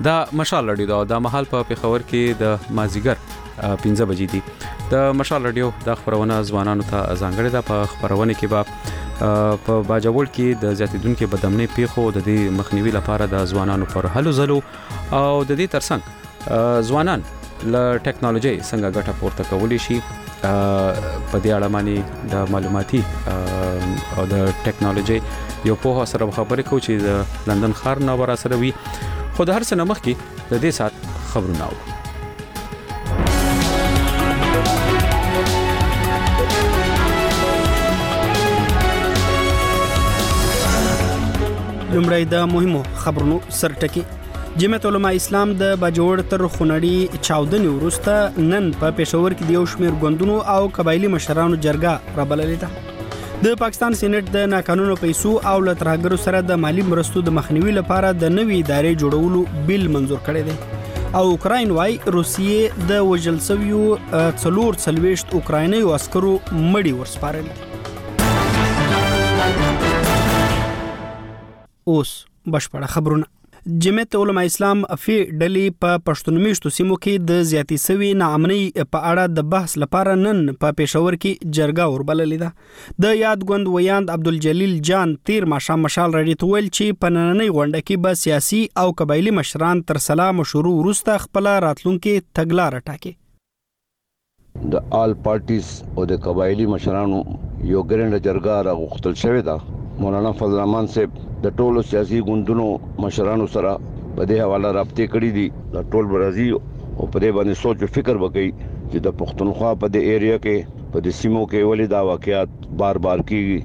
دا مشال رادیو دا مهال په پیښور کې د مازیګر 15 بجې دي د مشال رادیو د خبرونه ځوانانو ته ځانګړي ده. په خبرونه کې به په باجوړ کې د زیاتیدونکو بدامنۍ پیښو د دې مخنیوي لپاره د ځوانانو پر هلو ځلو او د دې ترڅنګ ځوانان له ټیکنالوژي څنګه ګټه پورته کولی شي په دې اړه باندې د معلوماتي او د ټیکنالوژي یو په سره خبرې کوو چې د لندن ښار نه ور سره وي. خو د هر څه مخ کې د دې سات خبرونه و. لمړی د مهمو خبرونو سرټکی. جمعیت علماء اسلام د باجوړ تر خونړی چاودنې وروسته نن په پېښور کې د یو شمېر ګوندونو او قبایلی مشرانو جرګه رابللې ده. د پاکستان سېنات د ناقانونه پیسو او له ترهګرو سره د مالی مرستو د مخنیوي لپاره د نوې ادارې جوړولو بیل منزور کړی دی او اوکراین وايي روسیې د وژل شویو 440 اوکرایني عسکرو مړي ورسپارل. اوس بشپړه خبرونه. جمعیت علماء اسلام افی ډلې په پښتون میشتو سیمو کې د زیاتی سوي ناامنۍ په اړه د بحث لپاره نن په پېښور کې جرګه وربللې ده. د یاد غوند ویاند عبدالجلیل جان تیر ماښام مشال راډیو ته ویل چې په نننۍ غونډه کې به سیاسي او قبایلی مشران تر سلام شروع وروسته خپل راتلونکي تګلارې ټاکي. د آل پارټیز او د قبایلی مشرانو یو ګرنده جرګه راغوښتل شوې ده. مولانا فضل الرحمن صاحب د ټولو سیاسي ګوندونو مشرانو سره په دې حواله رابطې کړې دي. د ټول برازي او په دې باندې سوچ او فکر وکړي چې د پښتونخوا په دې ایریا کې په دې سیمو کې ولې دا واقعیات بار کیږي.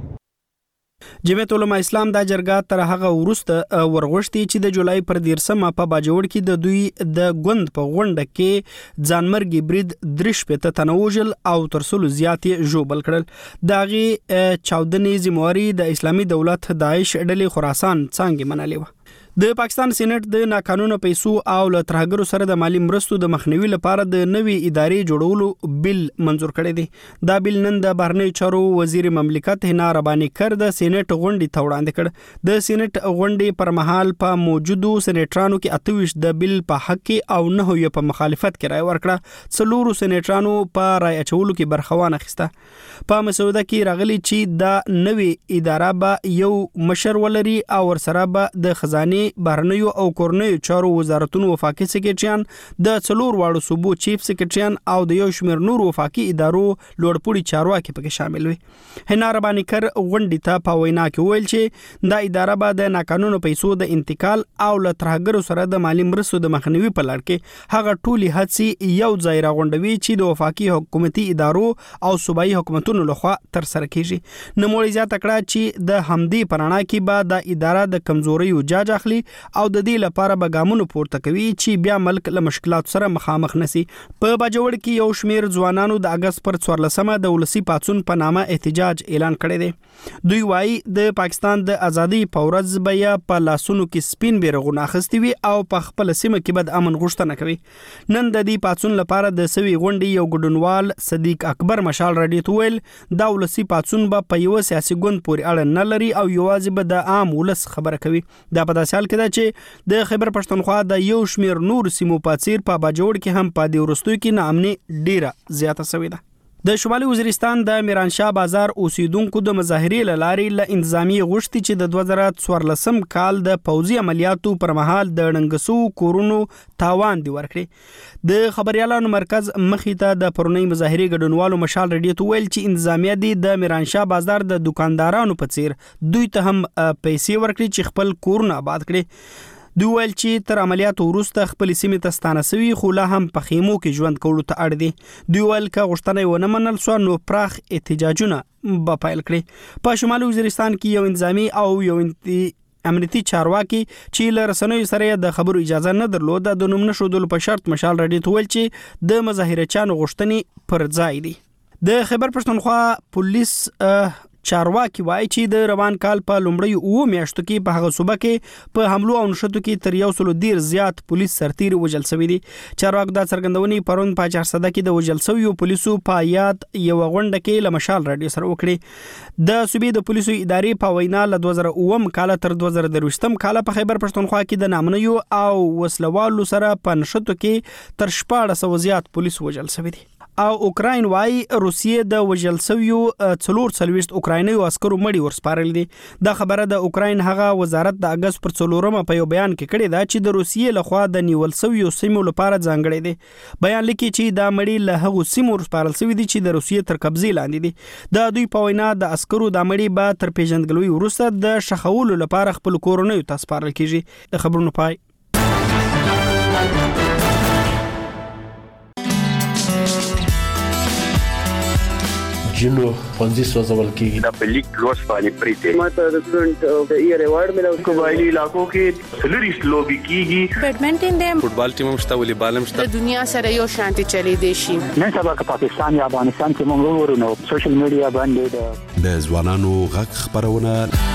جمعیت علماء اسلام دا جرګه تر هغه وروسته ورغوښتي چې د جولای پر 13 په باجوړ کې د دوی د غوند په غونډه کې ځانمرګي برید درش په تنوجل او ترسلو زیاتې جوبل کړل. داغي چاودنې زمواري د اسلامي دولت داعش ډلې خراسان څنګه منلې و. د پاکستان سېنات د ناقانونه پیسو او له ترهګرو سره د مالی مرستو د مخنیوي لپاره د نوې ادارې جوړولو بیل منزور کړی دی. دا بیل نن د بهرنیو چارو وزیر مملکت حنا رباني کر د سېنات غونډې ته وړاندې کړ. د سېنات غونډې پر مهال په موجودو سېناترانو کې 28 د بیل په حق کې او 9 یې په مخالفت کې رائے ورکړه. څلورو سېناترانو په رائے اچولو کې برخه واخیسته. په مسوده کې راغلي چې دا نوې اداره به یو مشر ولري او ورسره به د خزانه بهرنیو او کورنیو چارو وزارتونو وفاقي سکرټریان د څلور واړو صوبو چیف سکرټریان او د یو شمېر نور وفاقي ادارو لوړپوړي چارواکي پکې شامل وي. حنا رباني کر غونډې ته په وینا کې ویل چې دا اداره به د ناقانونه پیسو د انتقال او له ترهګرو سره د مالی مرستو د مخنیوي په لړ کې هغه ټولي هڅې یو ځای راغونډوي چې د وفاقي حکومتي ادارو او صوبایي حکومتونو لخوا تر سره کیږي. نوموړي زیاته کړه چې د همدې پرانا کې به د اداره د کمزوري او جاج اخلي او د دې لپاره به ګامونه پورته کوي چې بیا ملک له مشکلات سره مخامخ نشي. په باجوړ کې یو شمېر ځوانانو د اگست پر 14 د ولسی پاتون په نامه احتجاج اعلان کړی دی. دوی وايي د پاکستان د ازادي په ورځ بیا په لاسونو کې سپین بیرغونه اخیستي وي او په خپل سیمه کې بد امن غوښتنه کوي. نن د دې پاتون لپاره د سوي غونډې یو ګډونوال صدیق اکبر مشال راډیو ته ویل دا ولسی پاتون به په یو سیاسي ګوند پورې اړه نه لري او یوازې به د عام ولس خبره کوي. دا په داسې حال کې ده چې د خیبر پښتونخوا د یو شمېر نور سیمو په څیر په باجوړ کې هم په دې وروستیو کې ناامني ډیره زیاته شوې ده. د شمالي وزیرستان د میرانشاه بازار اوسیدونکو د مظاهرې لارې له انتظامی غوښتي چې د 2014 کال د پوځي عملیاتو پر مهال د ډنګسو کورونو تاوان دی ورکړي. د خبريالانو مرکز مخې ته د پرونی مظاهرې ګډونوالو مشال رډیو ته ویل چې انتظامیه دي د میرانشاه بازار د دکاندارانو په څیر دوی ته هم پیسې ورکړي چې خپل کورونه آباد کړي. دوی ویل چې تر عملیاتو وروسته خپل سیمې ته ستانه سوي خو لا هم په خیمو کې ژوند کولو ته اړ دي. دوی ویل که غوښتنه ونه منل سو نو پراخ احتجاجونه به پیل کړي. په شمالي وزیرستان کې یو انتظامی او یو امنیتي چارواکي چې له رسنیو سره د خبرو اجازه نه درلوده د نوم نشودلو په شرط مشال رډیو ته ویل چې د مظاهرچیانو غوښتنې پر ځای دي. د خیبر پښتونخوا پولیس چارواکي وایي چې د روان کال په لومړیو 9 میاشتو کې په هغه صوبه کې په حملو او نشټو کې تر 110 زیات پولیس سرتیري وژل شوي دي. چارواکو دا څرګندونې پرون په 400 کې د وژل شویو پولیسو په یاد یو غونډه کې له مشال رادیو سره وکړي. د صوبې د پولیسو ادارې په وینا له 2009 کال تر 2023 کال په خیبر پښتونخوا کې د نامنیو او وسلوالو سره په نشټو کې تر 1400 زیات پولیس وژل شوي دي. او اوکراین وايي روسیې د وژل شویو 44 اوکراینیو عسکرو مړي ورسپارل دي. دا خبره د اوکراین هغه وزارت د اگست پر 4 په یو بیان کې کړې ده چې د روسیې لخوا د نیول شویو سیمو لپاره ځانګړي دي. بیان لیکي چې دا مړي له هغو سیمو ورسپارل شوي دي چې د روسیې تر قبضې لاندې دي. د دوی په وینا د عسکرو د مړي به تر پیژندګلوي وروسته د شخولو لپاره خپل کورونو ته سپارل کیږي. د خبرونو پای. جنو پنځه سوځول کېږي د پلیک لوس باندې پریته ماته د سټوډنټ د ایئر ایوارډ ملو قبایلی علاقو کې سلریس لوبي کیږي. بیډمنټن د فوټبال ټیم مشته والیبال مشته د دنیا سره یو شانتي چلی دی شي. نن سبا که پاکستان یا افغانستان کې موږ ورونو سوشل میډیا باندې د ځوانانو غږ خبرونه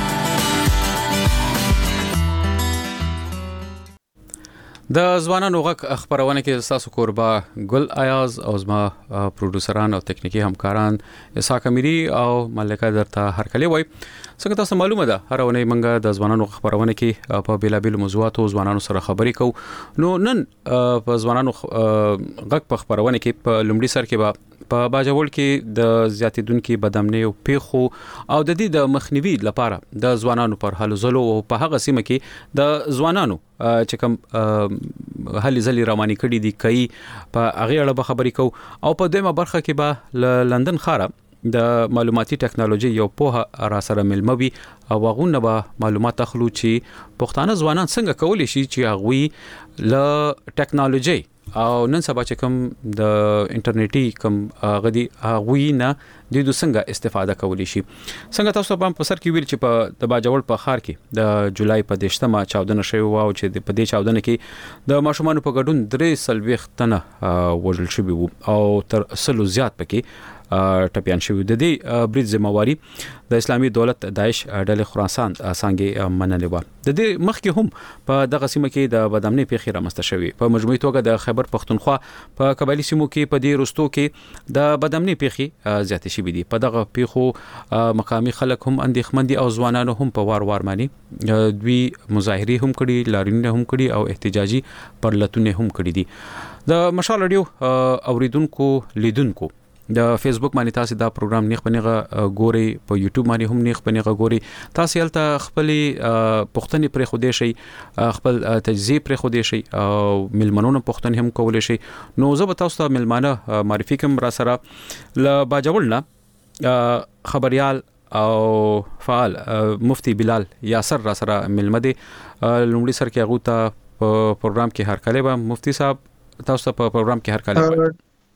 د ځوانانو غږ خبرونه کې تاسو کوربه ګل ایاز او زما پروډوسران او تکنیکی همکاران اسحاق امیری او ملکه درته هر کله وای. څنګه تاسو معلومه ده هر ونه منګه د ځوانانو خبرونه کې په بیلابل موضوعاتو ځوانانو سره خبرې کوو. نو نن په ځوانانو غږ په خبرونه کې په لومړي سر کې په باجوړ کې د زیاتیدونکو بدامنۍ او پیخو او د دې د مخنیوي لپاره د ځوانانو پر هلو ځلو او په هغه سیمه کې د ځوانانو چې کوم هلي ځلې رواني کړي دي کوي په هغه اړه خبرې کوو. او په دیمه برخه کې به لندن خاره د معلوماتي ټکنالوژي یو په را سره ملموي او غوونه به معلومات اخلو چې پښتانه ځوانان څنګه کولی شي چې هغه له ټکنالوژي او نن سبا چې کوم د انټرنیټي کوم غدي غوینه د دوی څنګه استفاده کولی شي. څنګه تاسو په سر کې ویل چې په د باجوړ په خار کې د جولای په 10مه چاودنه شوی و او چې په دې چاودنه کې د ماشومان په ګډون 3 تنه وژل شوی وو او تر 100 زیات پکې ټپيان شوی. د دې برید ذمہواری د اسلامي دولت داعش ډلې خراسان څنګه منلې و. د دې مخکې هم په دغه سیمه کې د بدامنۍ پیښې رامنځته شوې. په مجموعي توګه د خیبر پښتونخوا په قبایلی سیمو کې په دې رستو کې د بدامنۍ پیښې زیاتې شوې دي. په دغه پیښو مقامي خلک هم اندېښمن دي او ځوانانو هم په وار باندې دوی مظاهره هم کړي، لارینه هم کړي او احتجاجي پرلتونه هم کړي دي. د مشال رادیو اوریدونکو لیدونکو د فیسبوک باندې تاسو دا پروګرام نیخ بنیغه ګوري، په یوټیوب باندې هم نیخ بنیغه ګوري. تاسو هلته خپل پښتني پرې خو دې شي، خپل تجزیه پرې خو دې شي او ملمنونو پښتني هم کولای شي. نو زه به تاسو ته ملمانه معرفي کوم را سره ل باجوړنا خبريال او فعال مفتی بلال یاسر را سره ملمده لومړي سر کې هغه ته په پروګرام کې هر کله به مفتی صاحب تاسو ته په پروګرام کې هر کله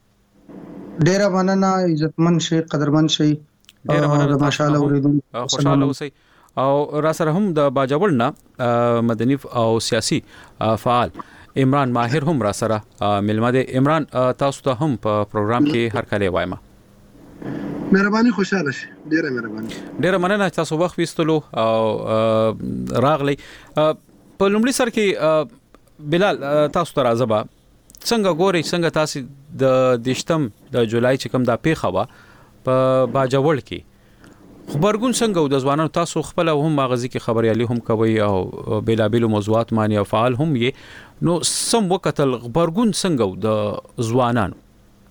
ډیر مننه، عزتمن شي، قدرمن شي، ډیر مننه، ماشاءالله اوریدونکو خوشاله اوسئ. او را سره هم د باجوړنا مدني او سیاسي فعال عمران ماهر هم را سره ملمده. عمران تاسو ته هم په پروګرام کې هر کله وایم. مهرباني، خوشاله شي، ډیره مهرباني. ډیره مننه تاسو وخت وستلو او راغلی. په لومړي سر کې بلال تاسو ته راځم. څنګه ګوري، څنګه تاسو د دشتم د جولای چې کوم د پیښه وا په باجوړ کې خبرګون څنګه د ځوانانو تاسو خپل هم مغازي کې خبريالي هم کوي او بیلابل موضوعات باندې فعال هم یې. نو سم وخت خبرګون څنګه د ځوانانو؟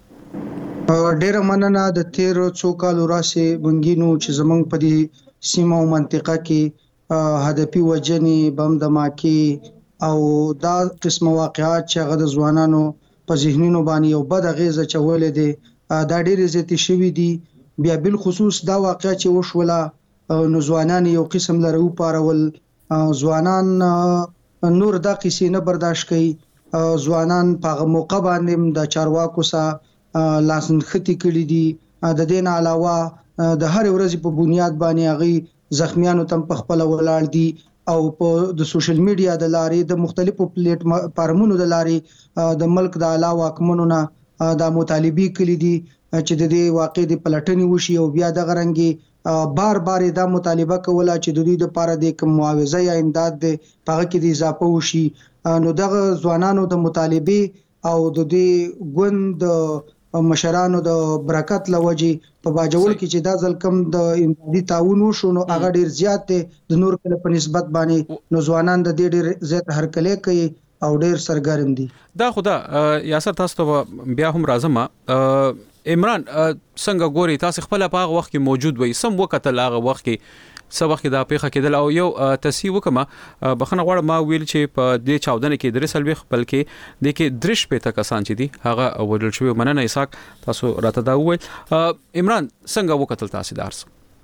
ډیر مننه. د 13 څو کال وراسه بنګینو چې زمنګ په دې سیمه او منطقه کې هدفي وجنې بم دماکي او دا قسم واقعات چې هغه د ځوانانو په ذهنونو باندې یو بد اغیزه چولې دي، دا ډېر زیات شوی دي. بیا بل خصوص دا واقعا چې وشوله نو ځوانان یو قسم لرو پارول، ځوانان نور دا قصې نه برداشت کوي. ځوانان په موقع باندې د چارواکو سره لاسنختی کړي دي. د دې نه علاوه د هر ورځې په بنیاد باندې هغه زخمیانو تم په خپل ولاړ دي او په د سوشل میډیا د لارې د مختلفو پلیټ فارمونو د لارې د ملک د علاوه حکومتونو د مطالبي کړي دي چې د دې واقع د پلټنې وشي او بیا د غرنګي بار بار دا مطالبه کوله چې د دوی لپاره د کوم معاوضه یا امداد د پغه کې د اضافه وشي. نو دغه ځوانانو د مطالبه او د دې ګوند مشرانو د برکت لوجي په باجوړ کې چې دا ځل کم د امدادي تعاون وشو نو هغه ډیر زیات دی د نور کله په نسبت باندې. نو ځوانان د دې ډیر زیات هرکلی کوي او ډیر سرګرم دي. دا خدا یاسر تاسو ته بیا هم راځم. عمران څنګه ګوري تاسو خپل په هغه وخت کې موجود وي سم وخت هغه وخت کې سبق دا پیخه کېدل او یو تصحیح وکما بخنه غواړم ما ویل چې په دې چاودنه کې درې سلوي بلکې د کې درش په تکسان چې دي هغه ودل شوی مننه اساق تاسو راته دا وویل. عمران څنګه وکتل تاسو دارس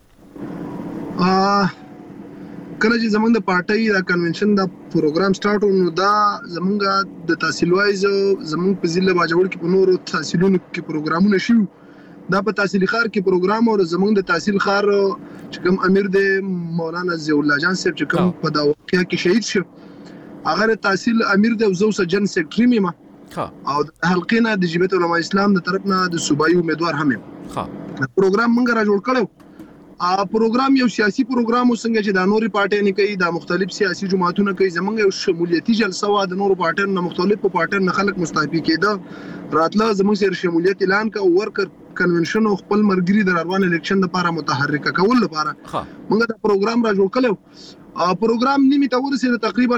کله چې زمونږ د پارټي دا کنونشن دا پروګرام سٹارټ نو دا زمونږ د تحصیل وایز زمونږ په ضلع باجوړ کې په نورو تحصیلونو کې پروګرامونه شي. دا په تحصیل خار کې پروګرام او زمونږ د تحصیل خار چې کوم امیر د مولانا ضیاء الله جان صاحب چې کوم په دا واقعیا کې شهید شو هغه تحصیل امیر د وزو سجن سیکریټری میما او د حلقې د جمعیت علماء اسلام د طرف نه د صوبایي امیدوار هم پروګرام موږ را جوړ کړو. پروګرام یو سیاسي پروګرام څنګه چې د نوري پارټي نه کوي د مختلف سیاسي جماعتونو کوي زمونږ یو شمولیتي جلسه وا د نورو پارټي نه مختلفو پارټي نه خلک مستعفي کېده راتله زمونږ سره شمولیت اعلان کا ورکر کنونشن او خپل مرګري د روان الیکشن لپاره متحرک کول لپاره موږ دا پروګرام را جوړ کړو. پروګرام نیمه ته ورسېده تقریبا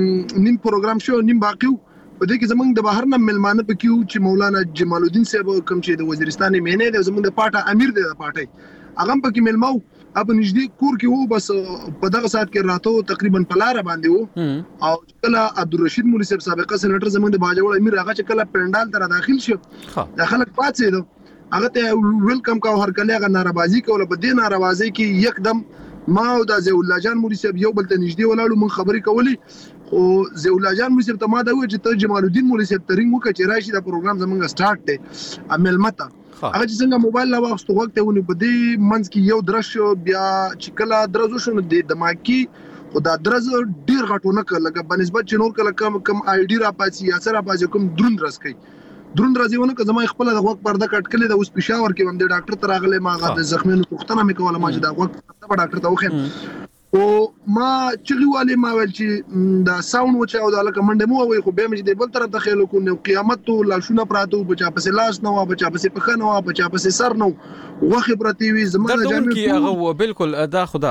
نیم پروګرام شو نیم باقی په دې کې زمونږ د بهر نه ملمانه پکيو چې مولانا جمال الدین صاحب کوم چې د وزیرستان مینه د زمونږ د پارټي امیر د پارټي هغه پکې ملمو اب نږدې کور کې وو بس په دغه سات کې راته تقریبا په لار باندې وو او کله عبدالرشید مولوی صاحب سابقه سېنیټر زمونږ د باجوړ امیر هغه چې کله پندال تر داخل شو د خلک پاتې دو هغه ته ویلکم کا هر کله هغه ناراضي کوله په دې ناراضي کې یکدم ما او د ضیاء الله جان مولوی صاحب یو بل ته نږدې ولاړو من خبرې کولې او ضیاء الله جان مولوی صاحب ته ما دا وی چې ته جمال الدین مولوی صاحب ترنګ وکړي چې راشي دا پروګرام زمونږ سٹارټ دی عمل مته هغه چې څنګه موبایل لا واغستو وخت ونی په دې منځ کې یو درش بیا چې کله درزو شو د دماغي خدا درز ډیر غټونه کله په نسبت چې نور کله کم آی ډی را پاتې یا سره پاتې کوم دروند رس کوي دروند راځيونه که زما خپل د وخت پرده کټ کړي د اوس پېښور کې هم د ډاکټر تر اغله ما غا د زخمونو پوښتنه مې کوله ما چې دا وخت په ډاکټر ته وخم او ما چې والي ما ول چې دا ساوند و چې او د لکه منډه مو وي خو به مې د بل طرف ته خېلو کو نو قیامت تو لاشونه پراتو بچا پسې لاس نو بچا پسې پخنه او بچا پسې سر نو وخت پرتی وي زما د جامع کې هغه بالکل ادا خدا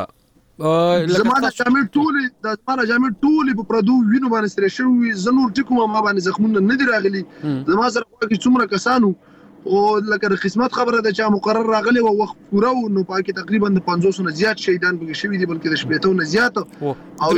زمانه جامع ټول د زمانه جامع ټول په پردو وینو باندې سره شوی زنور ټکو ما باندې زخمونه نه دی راغلي زما سره کې څومره کسانو او لکه قسمت خبره ده چې مقرر راغلی او وخت پوره نو پاکي تقریبا د 500 نه زیات شهیدان بږي شوی دي بلکې د شپېتو نه زیات او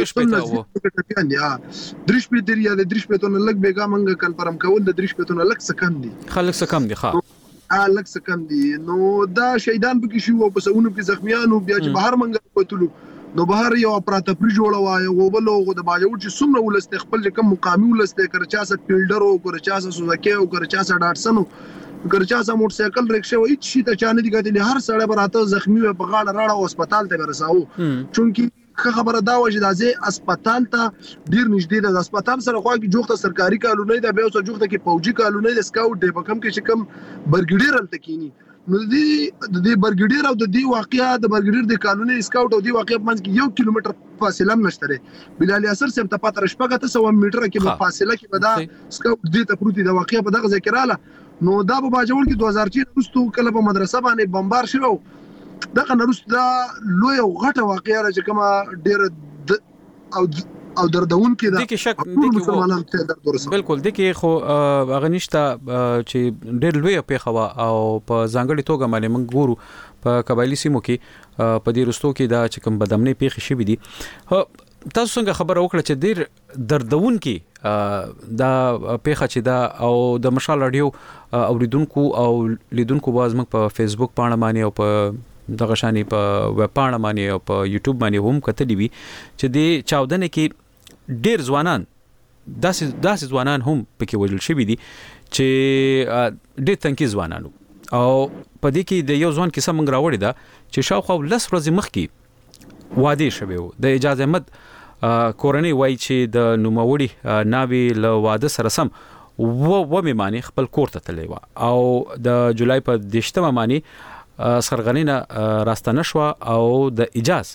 درش په دی یا د درش په تون لګ بیګا منګه کنفرم کول د درش په تون لګ سکم دي خلک سکم دي لګ سکم دي نو دا شهیدان بږي شو او په سونو کې زخمیانو بیا چې بهر منګه کوتلو نو بهر یو اپراتپری جوړوای او بل او د باجوړ چې څومره ولست خپل کوم مقامي ولست کرچا سره فیلډر او کرچا سره سوزاکي او کرچا سره ډاټسن ګرچا سم موټر سایکل رکشه وای چې ته چانه دي غتلی هر سړی براته زخمی په غاړه راړه او هسپتال ته ورساو چونکی خبره دا و چې دازه هسپتال ته ډیر نږدې د هسپتال سره خو کې جوخته سرکاري کالونی د بیا اوسه جوخته کې فوجي کالونی د سکاوټ دی په کم کې چې کم برګډیر التکینی نو د برګډیر او د دې واقعیا د برګډیر د کالونی سکاوټ او د واقعیا منځ کې 1 کیلومتر فاصله نشته بلال یاسر سم ته پاتره شپږه ته 100 میټر کې په فاصله کې ودا سکاوټ دې ته پروتي د واقعیا په دغه ذکراله نو دا په باجوړ کې 2004 وروسته کله په مدرسه باندې بمبار شو دغه نرسته دا لوی او غټه واقعیا چې کومه ډیر او دردون کې دا د کې شک بالکل د کې خو هغه نشته چې ډېر لوی په خوا او په ځانګړي توګه باندې موږ ګورو په قبایلی سیمو کې په دې رستو کې دا چې کوم بدامنۍ پیښې شوې دي تاسو څنګه خبر وکړه چې ډېر دردون کې دا پیښه چې دا او د مشال رادیو اوریدونکو او لیدونکو باز موږ په فیسبوک باندې باندې او په دغه شانی په ویب باندې باندې او په یوټیوب باندې هم کتلی وی چې د چاودنې کې ډیر ځوانان داسې ځوانان هم پکې وژل شوي دي چې ډیر تنکي ځوانانو او په دې کې د یو ځوان کیسه موږ راوړې ده چې شاوخوا 10 ورځې مخکې واده شوی و د اجازه احمد کورنۍ وایي چې د نوموړي ناوی له واده سره سم و مې معنی خپل کور ته تللی و او د جولای په 10مه معنی سرغنینه راستنه شو او د اجاز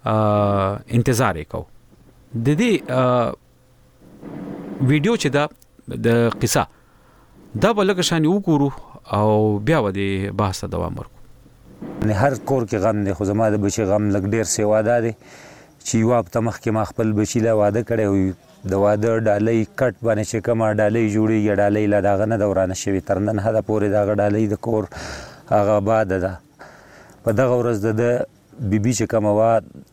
انتظار وکاو د دې ویډیو چې دا د قصه دا بلګ شان وګورو او بیا و دې بحث دوام ورکو هر کور کې غم دی خو زما د بچي غم لګ ډیر سیوا ده چې یو په مخ کې ما خپل بچی لا واده کړی د واده ډالۍ کټ باندې چې کومه ډالۍ جوړیږي ډالۍ لا داغه نه دورانه شوی تر نن هدا پورې داغه ډالۍ د کور هغه باد ده په دغه ورځ د بیبي چې کومه وا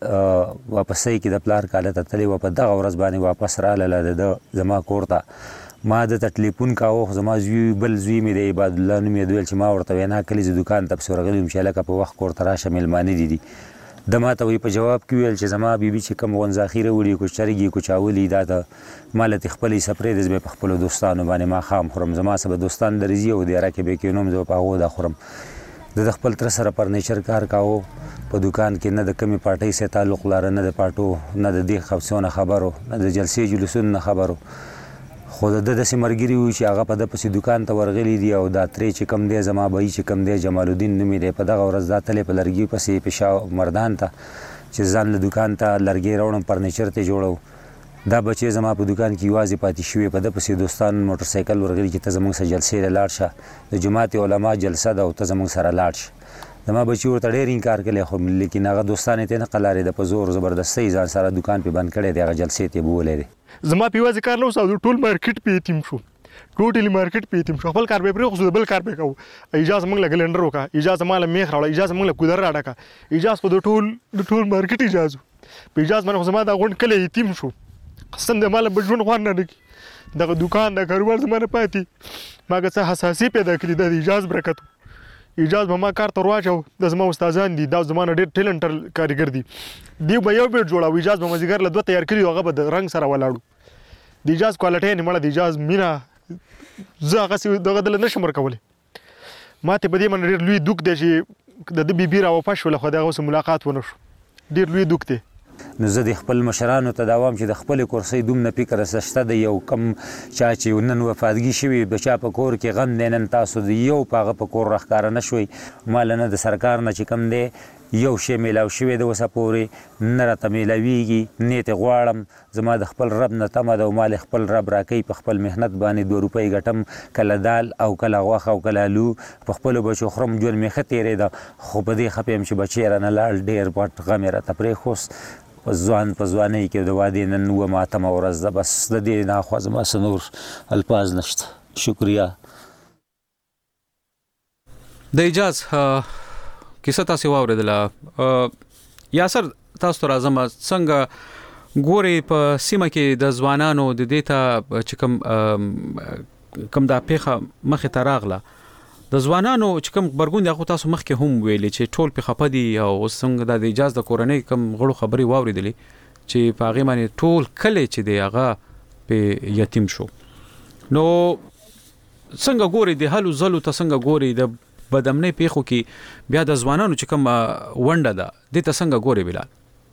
واپسې کې د پلار کاله ته تللی و په دغه ورځ باندې واپس رااله د زما کور ته ما د ټلیفون کاوه زما زوی بل زوی مې د عباد الله نوم یې دویل چې ما ورته وینا کلی ز دکان ته ورغلم چې لکه په وخت کور ته راشه مېلمانه دي د ماته وی په جواب کې ویل چې زما بیبي چې کوم غونځاخیره وړي کو چرګي کو چاولي دا ته مالت خپلې سپرې د خپل دوستانو باندې ما خام خورم زما سره دوستان درځي او د راکه به کې نوم زو پاغو دا خورم د خپل تر سره فرنیچر کار کاوه په دکان کې نه د کمی پارټۍ سره تعلق لري نه د پاټو نه د دې خبرونه خبرو نه د جلسې جلوسونو خبرو خو د سیمرګری وی چې هغه په د پسې دکان ته ورغلی دی او دا ترې چې کم دی زما بای چې کم دی جمال الدین نومې دی په دغه ورځ دا تلې په لرګي پسې پښا مردان ته چې ځان له دکان ته لرګي راوړم فرنیچر ته جوړو دا بچي زما په دکان کې یوازې پاتې شوی په د پسې دوستان موټر سایکل ورغلی چې ته زموږ سره جلسې لاړ شه د جماعت علما جلسه ده او ته زموږ سره لاړ شه زما بچي ورته ډېر انکار کړی خو لیکن هغه دوستانې ته نه قلارې د په زور زبردستۍ ځان سره دکان په بند کړی دی هغه جلسې ته بولې دی زما په یوازې کار نه اوس ټول مارکیټ په یتیم شو ټوټلی مارکیټ په یتیم شو خپل کار به پرې خو بل کار به کوو اجازه موږ له ګلندر وکا اجازه مال میخ راوړه اجازه موږ له کودر راډکا اجازه خو د ټول مارکیټ اجازه په اجازه باندې زما دا غونډ کله یتیم شو قسم دې مال بجون خوان نه کی دغه دکان د کاروبار زمانه پاتې ماګه څه حساسي پیدا کړې د اجازه برکت اجازه به ما کار ته راځو د زما استادان دي دا زمانه ډېر ټیلنټر کاریګر دي دی به یو بیت جوړاو اجازه به مزګر له دوه تیار کړی هغه به د رنگ سره ولاړو د اجازه کوالټي نه مړه د اجازه مینا زه هغه څه دغه دل نشم ورکولی ماته په دې من ډېر لوی دوک دی چې د بیبي را واپس شول خو دغه اوس ملاقات ونه شو ډېر لوی دوک دی نو زه د خپل مشرانو ته دا وایم چې د خپل کورسۍ دومره فکر شته د یو کم چا چې نن وفادګي شوي د چا په کور کې غم دی نن تاسو د یو په هغه په کور راښکاره نه شوئ مال نه د سرکار نه چې کم دی یو شی میلاو شوی د اوسه پورې نه راته میلاویږي نیت غواړم زما د خپل رب نه تمه ده او مال خپل رب راکوي په خپل محنت باندې 2 روپۍ ګټم کله دال او کله غوښه او کله الو په خپلو بچو خورم ژوند مې ښه تېرېده خو په دې خفه یم چې بچی رانه لاړ ډېر پټ غم یې راته پرېښوست ځوان په ځوانۍ کې د وادې نن اوومه اتمه ورځ ده بس د دې نه خوا زما څه نور الفاظ نشته شکریه د اجاز کیسه تاسو واورېدله یاسر تاسو ته راځم څنګه ګوري په سیمه کې د ځوانانو د دې ته چې کوم دا پیخه مخه ته راغله د ځوانانو چې کوم برګون دغه تاسو مخکې هم ویلي چې ټول په خپدي او څنګه د اجازه د کورنۍ کوم غړو خبري واوریدلې چې په هغه باندې ټول کله چې دی هغه په یتیم شو نو څنګه ګوري د حلو زلو ته څنګه ګوري د بدمنې پیخو کې بیا د ځوانانو چې کوم ونډه ده د ته څنګه ګوري بلال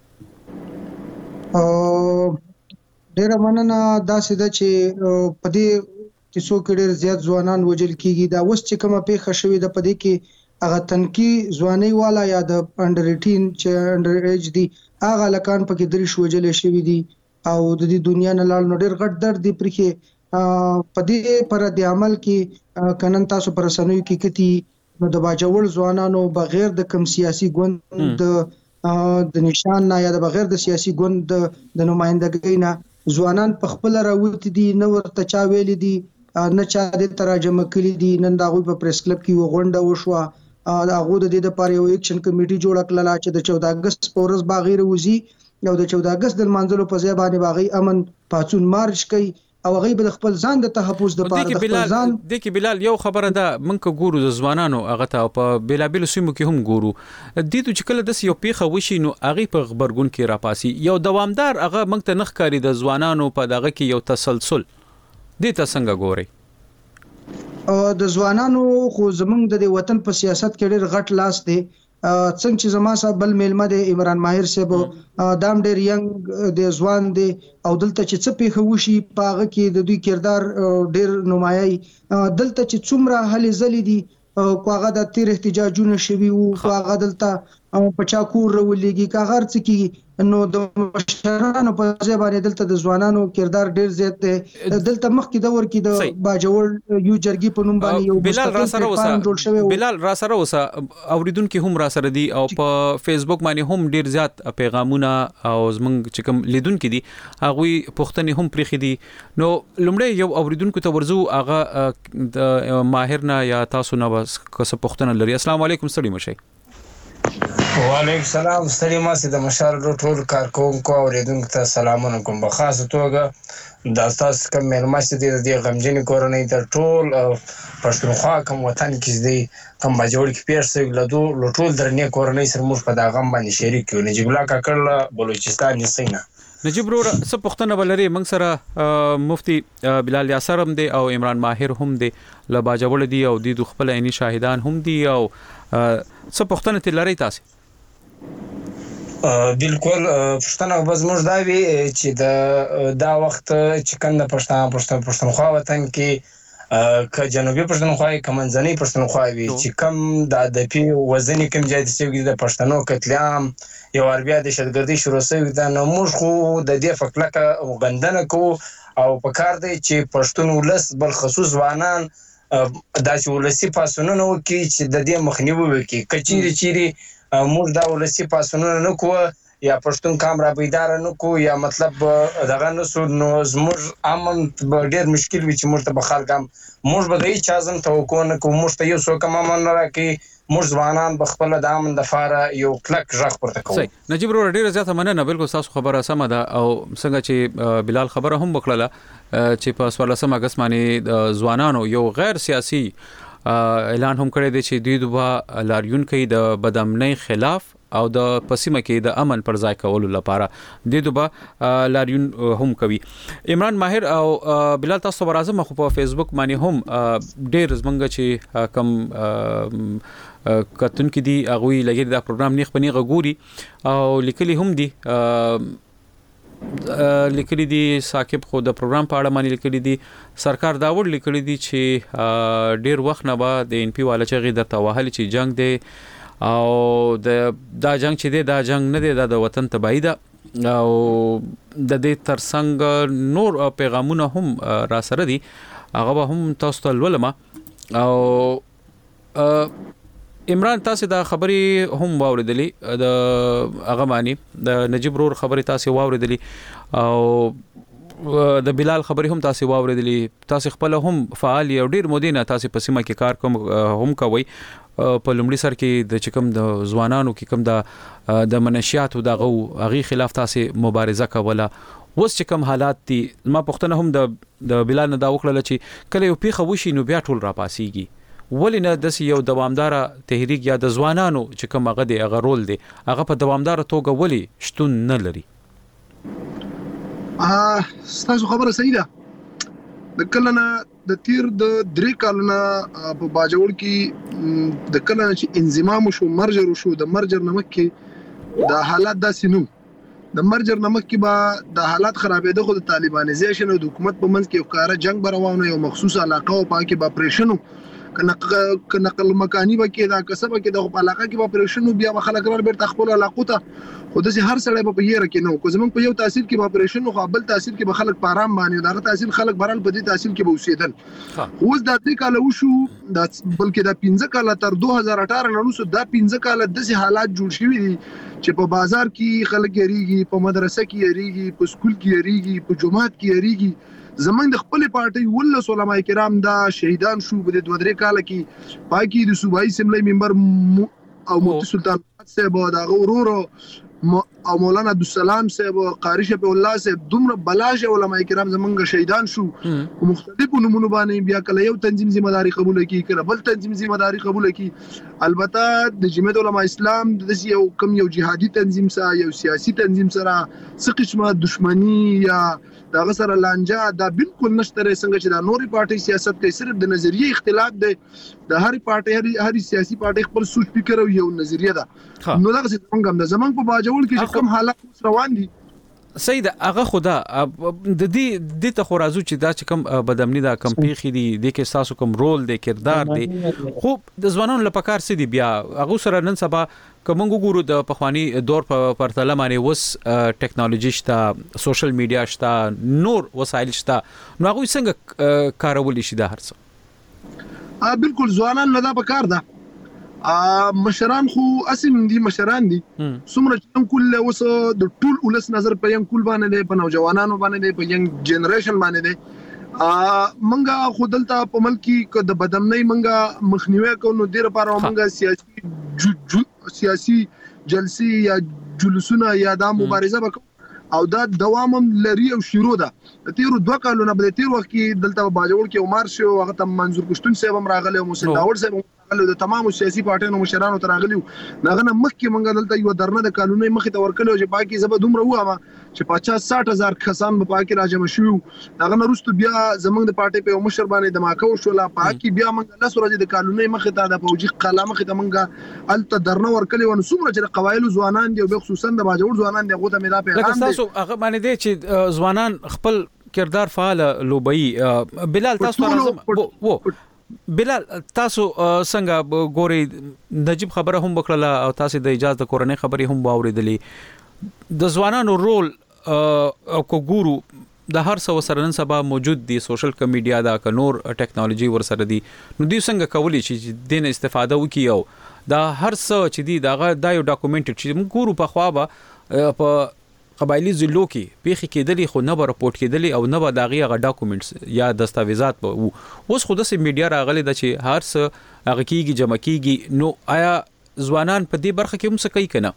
ډیر مننه دا سده چې په دې چې څوک ډیر زیات ځوانان وجل کیږي دا اوس چې کومه پیښه شوې ده په دې کې هغه تنکی ځواني والا یا د انډر 18 چې انډر ایج دي هغه لکان پکې درې وجل شوې دي او د دې دنیا نه لاړ نو ډیر غټ درد دی پرې په دې پر د عمل کې کنن تاسو پر سنوي کې کتی نو د باجوړ ځوانانو بغیر د کم سیاسي ګوند د نشان نه یا د بغیر د سیاسي ګوند د نمائندګۍ نه ځوانان په خپل راوتی دي نو ورته چا ویل دي نه چا د تراجمه کړی دي نن دا غوي په پریس کلب کې وغونډه وشوه هغه د دې لپاره یو اکشن کمیټي جوړ کړل چې د 14 اگست پورز باغیر وزي او د 14 اگست د منځلو په ځای باندې باغی امن پاتون مارچ کوي او هغه به خپل ځان د تحفظ لپاره د خپل ځان د کې بلال یو خبره ده منکه ګورو د ځوانانو هغه ته په بلابل سیمو کې هم ګورو د دې چې کله د یو پیخه وشي نو هغه په خبرګون کې راپاسي یو دوامدار هغه منکه نخ کاری د ځوانانو په دغه کې یو تسلسل دې ته څنګه ګوري د ځوانانو خو زمونږ د وطن په سیاست کې ډېر غټ لاس دی څنګه چې زما صاحب بل میلمه د عمران ماهر صاحب دام ډېر ینګ د ځوان دی او دلته چې څه پیښه وشي پاغه کې د دوی کردار ډېر نمایي دلته چې څومره هلې ځلې دي کوغه د تیر احتجاجونه شوي وو کوغه دلته پچاکور ولېږي کاغر څه کی نو د مشرانو په ځای باندې دلته د ځوانانو کردار ډیر زیات دی دلته مخکې دور کې د باجوړ یو جرګي په نوم باندې یو بلال را سره اوسه اوریدونکو هم را سره دي او په فیسبوک باندې هم ډیر زیات پیغامونه او زمونږ چې کوم لیدونکو دي هغه پښتني هم پریخي دي نو لومړی یو اوریدونکو ته ورزو هغه د ماهر نه یا تاسو نه بس کس پښتنه لري. السلام علیکم ستړي مشي. وعلیکم السلام ستړي ماسه د مشال ټول کارکونکو اوریدونکو ته سلامونه کوم په خاصه توګه د تاسو کوم ملمسه دي غمجن کورنۍ ته ټول پښتونخوا کوم وطن کې دي کوم باجوړ کې پیښ لدو ټول درنې کورنۍ سره موږ په دا غم باندې شریک یو. نجیب الله کاکړ بلوچستان نسینا نجیب رو څه پښتنه بلري موږ سره مفتي بلال یاسر هم دي او عمران ماهر هم دي ل باجوړ دي او د خپل عیني شاهدان هم دي او څه پښتنه تلري تاسو بالکل پښتنه بس موږ دا وی چې دا وخت چې کنده پښتونخوا وطن کې که جنوبي پښتونخوا کې منځنۍ پښتونخوا وی چې کم د پی وزن کم ځای چې د پښتنو قتلعام یو بیا د شتګردي شروع شوی دا نو موږ خو د دې فکلکه غندنه کو او په کار دی چې پښتون ولس بل خصوص ځوانان دا چې ولسی پاسونونه وکي چې د دې مخنیوي وکي کچېری چيري موږ دا ولسی پاسونونه نه کوو یا پښتون کامرا بیدار نه کو یا مطلب دغه نو زموږ امن ډیر مشکل وي چې موږ ته بخالګم موږ به د هیڅ ځم توقع نه کوو موږ ته یو څوک امن نه راکې موږ ځوانان بخپل د امن د فاره یو کلک ژغ پورته کوو. نجیب رو ډیر زیاته مننه بالکل تاسو خبره سم ده او څنګه چې بلال خبره هم وکړه چې په 14 اگست باندې ځوانانو یو غیر سیاسي اعلان هم کړی دی چې دوی دوه لاریون کوي د بدامنۍ خلاف او د پسیمه کې د امن پر ځای کولو لپاره د دوه لاریون هم کوي. عمران ماهر او بلال تاسو برازم خو په فیسبوک باندې هم ډیر زمونږ چې کم کتون کې دي هغه لګي دا پروګرام نیخ پنی غوري او لیکلي هم دي لیکلي دي ساکب خو د پروګرام په اړه باندې لیکلي دي سرکار دا وړ لیکلي دي چې ډیر وخت نه بعد د ان پی والا چې غي د توهل چې جنگ دی او دا جنگ چې دی دا جنگ نه دی د وطن تبعی ده او د دې ترڅنګ نور پیغامونه هم را سره دي هغه هم تاسو ته ولما او عمران تاسو دا خبري هم واوریدلې د هغه باندې د نجیب رور خبري تاسو واوریدلې او د بلال خبري هم تاسو واوریدلې تاسو خپل هم فعال یو ډیر مودینه تاسو په سیمه کې کار کوم هم کوي په لومړي سر کې د چکم د ځوانانو کې کم د منشياتو دغه غي خلاف تاسو مبارزه کوله اوس چې کوم حالات دي ما پښتنه هم د بلال نه دا وکړل چې کله یو پیخه وشي نو بیا ټول را پاسيږي ولې نه د یو دوامدار تحریک یا د ځوانانو چې کوم هغه دی هغه رول دی هغه په دوامدار توګه ولې شتون نه لري. تاسو خبره صحیح ده د کلنه د تیر د 3 کالونه په باجوړ کې د کلنه چې انضمام شو مرجر شو د مرجر نمک کې د حالات داسې نو د مرجر نمک کې با د حالات خرابېده خو د طالبانیزیشن او د حکومت په منځ کې یو کار جنگ بروانو یو مخصوص علاقه او پاکي با پریشنو که نقل مکانی به کې دا کسبه کې د علاقه کې به اپریشن بیا خلک ور بیرته خپل علاقه ته خو د هر سړی په یره کې نو کو زمونږ په یو تحصیل کې به اپریشن خو بل تحصیل کې به خلک پارام باندې دا تحصیل خلک برال په دې تحصیل کې به اوسېدل اوس د دې کال وشو د بلکې د 15 کال تر 2018 نه وروسته د 15 کال د حالات جوړ شوي دي چې په بازار کې خلک یریږي په مدرسه کې یریږي په سکول کې یریږي په جماعت کې یریږي زمنګ د خپل پارټي ولس علماء کرام دا شهیدان شو په 2-3 کال کې پاکي د صوبایي سملې ممبر او مفتی سلطان صاحب دا غورورو او مولانا عبدالسلام صاحب قاری شفیع الله صاحب دومره بلاش علماء کرام زمنګ شهیدان شو په مختلفو نمونه باندې بیا کله یو تنظیم ذمہ داری قبول کړي کله بل تنظیم ذمہ داری قبول کړي البته د جمعیت علماء اسلام د یو کم یو جهادي تنظیم سره یو سیاسي تنظیم سره څه قسمه دښمنی یا دا غسر لانجا دا بالکل نشته څنګه چې دا نوري پارټي سیاست کوي صرف د نظریه اختلاف دی د هر پارټي هر سیاسي پارټي خپل سوچ فکر او یو نظریه ده نو دا څنګه د زمنګ په باجوړ کې کوم حالات روان دي سید هغه خدا د دې ته خو راځو چې دا چې کوم بدامنی دا کم پیخي دي د کې ساسو کوم رول دی کردار دی خو د ځوانانو لپاره سي دي بیا هغه سره نن سبا کوم ګورو د پخوانی دور په پرتله باندې وس ټیکنالوژي شته سوشل میډیا شته نور وسایل شته نو هغه څنګه کارول شي دا هرڅه بالکل ځوانان نه دا په کار ده مشران خو اسیم دي مشران دي څومره چې کله اوس د ټول ولس نظر په یم کول باندې په نوجوانانو باندې په ینګ جنریشن باندې منګه خودلته په ملک کې د بدامنۍ منګه مخنیوي کوو ډیر لپاره منګه سیاسي جلسي یا جلوسونه یا د مبارزه وکړو او دا دوام لري او شروع ده تیر 2 کالونه بل تیر وخت کې دلته باجوړ کې عمر شو هغه ته منظور پښتون صاحب هم راغلی او موسی داوود صاحب راغلی د تمام سیاسي پارټیانو مشرانو تر راغلی ناغه مخکې مونږ دلته یو درنه د قانوني مخې ته ورکلو چې باقي زبر دومره وامه چې 50-60 کسان په پاکي راجم شو هغه نرست بیا زمونږ د پارټي په مشر باندې د ماکو شو لا پاکي بیا مونږ له سورج د قانوني مخې ته د فوجي قلم مخې ته مونږه الته درنه ورکلو ونو څومره چې قوایل ځوانان دي او خصوصا د باجوړ ځوانان دي غوته مې دا پیغام دي هغه باندې دي چې ځوانان خپل کردار فعال لوبي بلال تاسو راځم بلال تاسو څنګه ګوري نجيب خبره هم وکړه او تاسو د اجازه کورنۍ خبري هم واوریدلې د ځوانانو رول او کو ګورو د هر څو سره نن سبا موجود دي سوشل میډیا دا ک نور ټیکنالوژي ور سره دي نو دوی څنګه کولی چې دین استفاده وکي او دا هر څه چې دي دا یو ډاکومنټ چې موږ ګورو په خوا په قبایلی ضلعو کې پیخي کېدلی خو نه راپورټ کېدلی او نه به داغي هغه ډاکومنټس یا دستاویزات به اوس خود سه میډیا راغلی د چې هر څه هغه کیږي جمع کیږي نو آیا ځوانان په دې برخه کې هم څه کوي کنه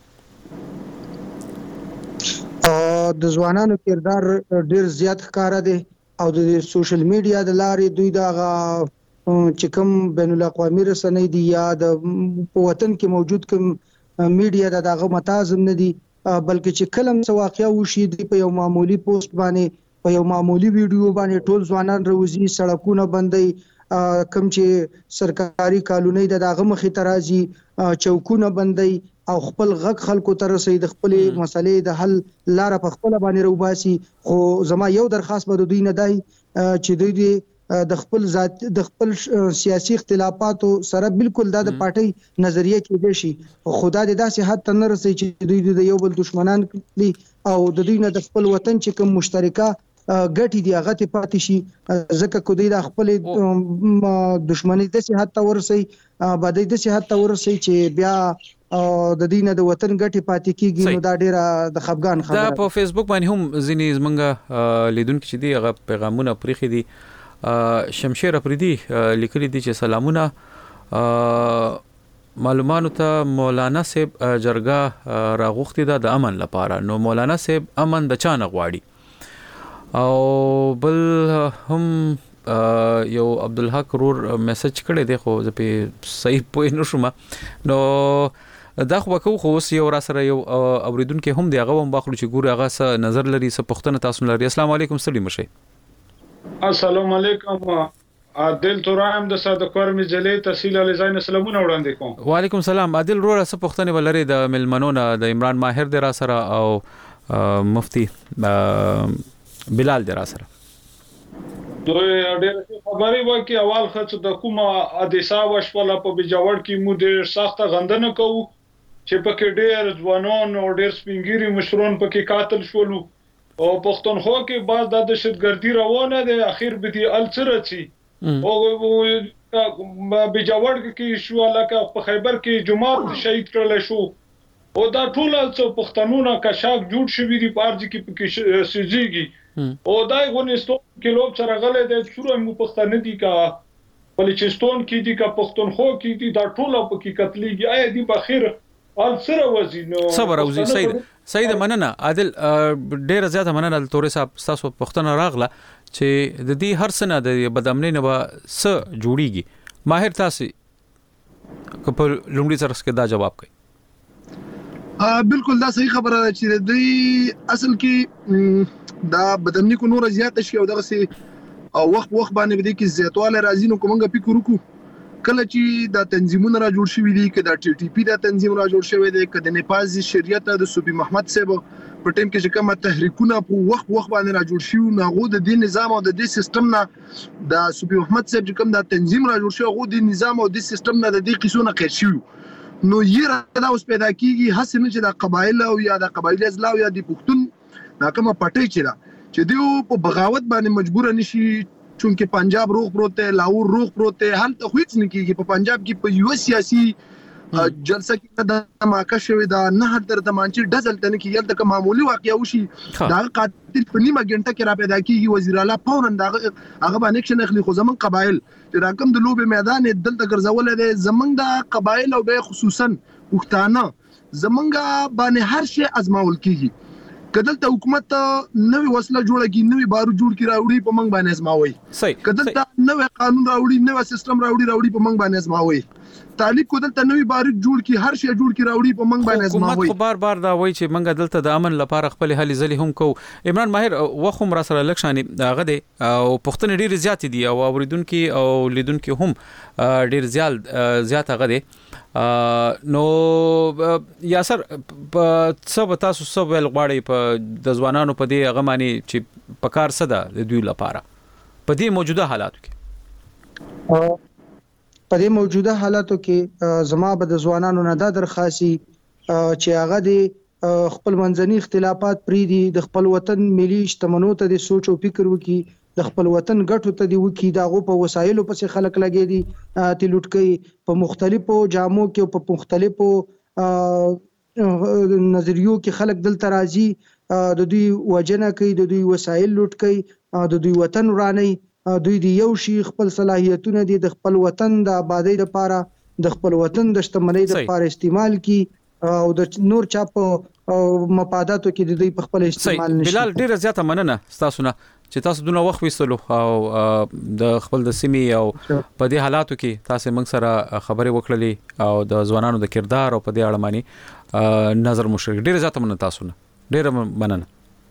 د ځوانانو کردار ډیر زیات ښکارا دي او د سوشل میډیا د لارې دوی دا چې کوم بین الاقوامي رسنۍ دي یا د وطن کې موجود کوم میډیا دغه متازم نه دي بلکې چې کلم څه واقعیا وشي دی په یو معمولی پوسټ باندې په یو معمولی ویډیو باندې ټول ځوانان روزي سړکونه بندي کم چې سرکاري کالونی دغه مخې ته راځي چوکونه بندي او خپل غږ خلکو ته رسي د خپل مسلې د حل لار په خپل باندې روباسي خو زما یو درخواست به دوی نه دی چې دوی د خپل ذات د خپل سیاسي اختلافاتو سره بالکل د پارټي نظریه کې دي شي خدا دې داسې حد ته نه رسي چې دوی د یو بل دشمنان دي او د دوی نه د خپل وطن چې کوم مشترکه ګټي دي هغه ته پاتې شي ځکه کو دوی د خپل دشمنی د سي حد ته ورسي باندې د سي حد ته ورسي چې بیا د دینه د وطن ګټي پاتې کیږي نو دا ډیره د خفګان خبره دا په فیسبوک باندې هم ځینې زمونږ لیدونکو چې دی هغه پیغامونه پریخي دي شمشیر افریدی لیکلي دي چې سلامونه معلوماتو ته مولانا صاحب جرګه راغوختي ده د امن لپاره نو مولانا صاحب امن د چانه غواړي او بل هم یو عبدالحق رور میسج کړی دی خو زه په صحیح پوه نه شوم نو دا خو وکړو خو یو را سره یو اوریدونکو هم دی هغه هم باخلو چې ګور هغه څه نظر لري څه پښتنه تاسو لري السلام علیکم سلیم مشه السلام علیکم عادل ترایم د صادقور مجلې تحصیل علی زین سلامونه وړاندې کوم وعلیکم السلام عادل رو را پښتنه ولري د ملمنونه د عمران ماهر د را سره او مفتی بلال د را سره دوی ډېر خبرې وکي اول خڅ د کومه حادثه وشوله په بجاوړ کې مو ډېر سخت غندنه کوو چې پکې ډېر ځوانان او ډېر سپینګيري مشرون پکې قاتل شول او پښتونخوا کې بعض د دهشتګردي روانه ده اخر به دي الڅرچی او بجاوړ کې شو لکه په خیبر کې جمعه شهید کړل شو او دا ټول څو پښتنونه کشاک جوړ شوی دي پارځ کې پکې سيږي او دا غونستون کې لوب سره غلې ده شروع مو پښتنه دي کا بلچستان کې دي کا پښتونخوا کې دي دا ټول پکې قتلېږي آیا دي بخیر الڅره وزینو صبر او سید مننه عادل ډیر زیاته مننه تورې صاحب تاسو پښتنه راغله چې د دې هر سنه د بدامنۍ نه به څه جوړیږي ماهر تاسو کپل لومړي سره څه دا جواب کوي بالکل دا صحیح خبره ده چې د اصل کې دا بدامنۍ کو نور زیات شي او دغه سي او وخت باندې بده کې زیاتواله راځي نو کومه فکر وکړو کله چې د تنظیمونو را جوړ شوی دي کله ټي ټي پی د تنظیم را جوړ شوی دی کله د نپاز شریعت د صوفي محمد صاحب په ټیم کې چې کومه تحریکونه په وخت باندې را جوړ شي نو د دې نظام او د دې سیستم نه د صوفي محمد صاحب چې کوم د تنظیم را جوړ شي هغه د نظام او د سیستم نه د دې قصونه قید شي نو یې را اوس پیدا کیږي حسن چې د قبایل او یا د قبایل ازلا او یا د پښتون ناکمه پټي چې دیو په بغاوت باندې مجبور نشي چونکه پنجاب روغ پروت دی لاهور روغ پروت دی هلته خو هیڅ نه کیږي په پنجاب کې په یو سیاسي جلسه کې د ماکه شوی دا نه تر د مانچې ډزل تنه کې یل د معمولی واقعیا وشي دا قاتل په نیمه غنټه کې را پیدا کیږي وزیر اعلی فورا دا هغه باندې اکشن اخلي خو زمون قبایل چې راکم د لوبې میدان دلته ګرځول دي زمون د قبایل او به خصوصا وختانه زمونږه باندې هر شی ازماول کیږي کدلته حکومت نوې وسله جوړه کی نوې بارو جوړ کی راوړي په منګ باندې ازماوي کدلته نوې قانون راوړي نوې سیستم راوړي په منګ باندې ازماوي طالب کو دلته نوې بارو جوړ کی هر شی جوړ کی راوړي په منګ باندې ازماوي حکومت بار دا وایي چې منګ دلته د امن لپاره خپل هلي ځلې هم کو عمران ماهر وخم را سره لکشاني هغه دی او پښتون ډیر زیات دي او اوریدونکو او لیدونکو هم ډیر زیات هغه دی نو یاسر په تاسو سب ول غواړي په د ځوانانو په دې هغه معنی چې په کار صدا د دوی لپاره په دې موجوده حالاتو کې په دې موجوده حالاتو کې زما به د ځوانانو نه دا درخواستي چې هغه د خپل منځني اختلافات پری دي د خپل وطن ملي شتمنو ته د سوچ او فکر وکي د خپل وطن ګټو ته دی وکي داغه په وسایلو پسې خلک لګي دي تی لټکي په مختلفو جامو کې او په مختلفو نظریو کې خلک دلته راځي د دوی وجنه کوي د دوی وسایل لټکي د دوی وطن وراني دوی دی یو شي خپل صلاحیتونه دي د خپل وطن د آبادی لپاره د خپل وطن د شتمنۍ لپاره استعمال کی او د نور چا په مفاداتو کې د دوی په خپل استعمال نشي بلال ډیره زیاته مننه تاسو نه چې تاسو دونه وخت وستلو او د خپل د سیمې او په دې حالاتو کې تاسو موږ سره خبرې وکړلې او د ځوانانو د کردار او په دې اړه معنی نظر مشرک ډیره زیاته مننه تاسو نه ډیره مننه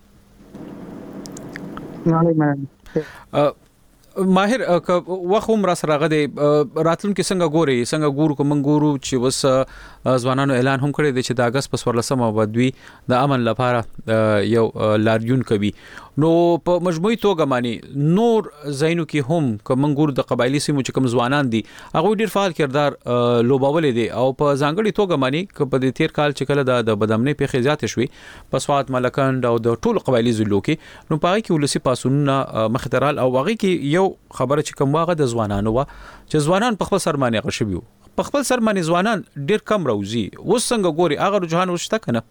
ماهر وخم را سره غدي راتلونکو څنګه ګورو کوم ګورو چې وس ځوانانو اعلان هم کړی دی چې د اگست په 14مه بدوي د امن لپاره یو لاریون کوي نو په مجموعي توګه معنی نور زینو کې هم کوم ګورو د قبایلی سیمو چې کوم ځوانان دي هغه ډیر فعال کردار لوباولې دي او په ځانګړي توګه معنی په دې تیر کال چې کله د بدامنۍ پیښې زیات شوي په سوات ملکند او د ټولو قبایلی ضلعو کې نو پاره کې ولسی پاسونه مخترال او هغه کې یو خبره چې کوم واغه د ځوانانو وا چې ځوانان په خپل سرمانه غشبيو په خپل سرمانه ځوانان ډیر کم راوځي وسنګ ګوري هغه رجحان وشته کنه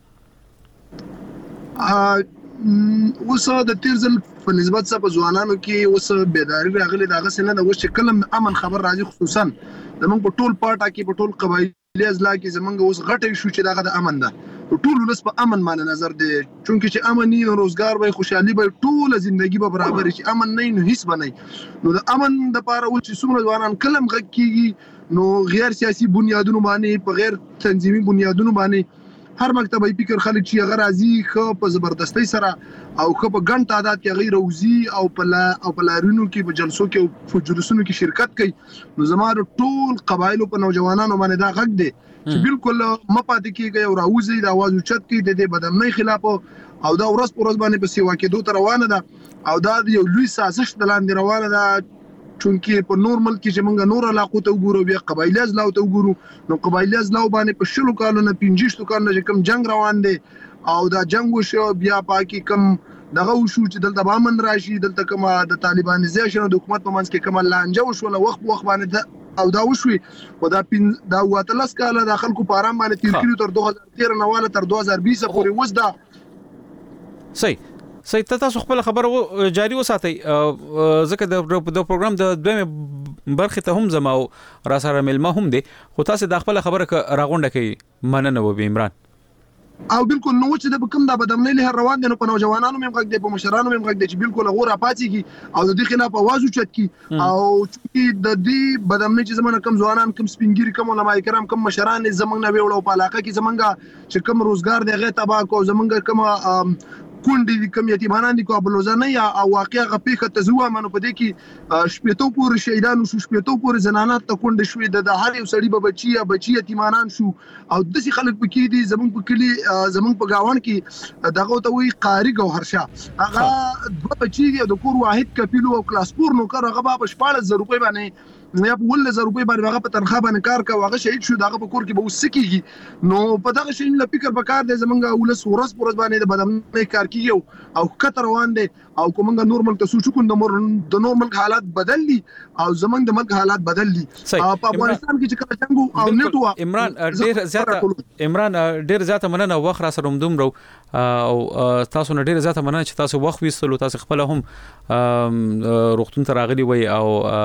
وسه د تیرزل په نسبت سره په ځوانانو کې وسه بیداری راغلي داغه سنه د وش کلم امن خبر راځي خصوصا د موږ په ټول پارټا کې په ټول قبایلی ازلا کې زمونږ اوس غټه شو چې داغه د امن ده ټول ولس په امن باندې نظر دی چونکه چې امن نه روزګار وي خوشحالي به ټول ژوندۍ به برابر شي امن نه نو هیڅ بنئ نو د امن د پاره و چې څومره ځوانان کلم غږ کیږي نو غیر سیاسي بنیادونو باندې په غیر تنظیمي بنیادونو باندې هر مکتبي فکر خلک چې هغه راځي خو په زبردستۍ سره او خو په ګڼ تعداد کې غیر روزي او په لارونو کې په جلسو کې او په جلوسونو کې شرکت کوي نو زموږ ټول قبایلو په نوجوانانو باندې دا غږ دی چې بالکل مپاتې کېږي او راوځي د आवाज اوچت کې د بدامنۍ خلاف او دا ورځ پر ورځ باندې په سیوا کې دوه روانه ده او دا یو لوی سازش د لاندې روانه ده چونکه په نورمال کې چې موږ نور علاقو ته وګورو بیا قبایلی ازلاو ته وګورو نو قبایلی ازلاو باندې په شلو کالونو 15 کالونو چې کوم جنگ روان دي او دا جنگ وشو بیا پاکي کوم دغه وشو چې دلته بامن راشي دلته کوم د طالبانیزیشن او د حکومت په منځ کې کوم لانجه وشو له وخت باندې او دا وشوي او دا واتلس کاله د خلکو په آرام باندې تیر کړو تر 2013 نواله تر 2020 پورې وس دا صحیح تاسو خپل خبره جاری وساتئ ځکه د پروګرام د دویمه برخه ته هم زمو را سره ملما هم دي خو تاسو د خپل خبره راغونډه کوي مننه و عمران او بالکل نو چې د کوم د بدامنۍ له روان دي نو په نوجوانانو مې غږ دي په مشرانو مې غږ دي چې بالکل غوړه پاتېږي او د دې خلاف आवाज اوچت کی او چې د دې بدامنۍ چې زمونږ کم ځوانان کم سپینګری کم علماء کرام کم مشران زمونږ نه ویړو په علاقه کې زمونږ چې کم روزګار دی غي تباہ کو زمونږ کم کونډې دي کم یتیمانان دي کو بلوزانه یا واقعا غپیخه تزوه منو په دې کې شپېتو پورې شهیدانو شو شپېتو پورې زنانات ته کونډې شوې د هر یو سړي به بچي یتیمانان شو او داسې خلک پکې دي زمونږ په کلی زمونږ په گاوان کې دغه ته وی قاری ګوهرشاه هغه دوه بچي دي د کور واحد کپیلو او کلاس پور نو کار هغه په 14000 روپۍ باندې یا په 11000 روپۍ باندې هغه په تنخواه باندې کار کوي هغه شهید شو دغه په کور کې به وسکیږي نو په دغه شی له فکر وکړ د زمونږ ولس ورځ پورز باندې د بدامنۍ کار کیږي او کتر روان دي او کومنګ نورمال تاسو شو د نورمال حالات بدل دي او زمونږ د ملک حالات بدل دي په افغانستان کې چې کله څنګه او نیټو عمران ډیر زیاته مننه وخت را سره دومره او تاسو نه ډیر زیاته مننه چې تاسو وخت ویستلو تاسو خپل هم روغتون ته راغلي وي او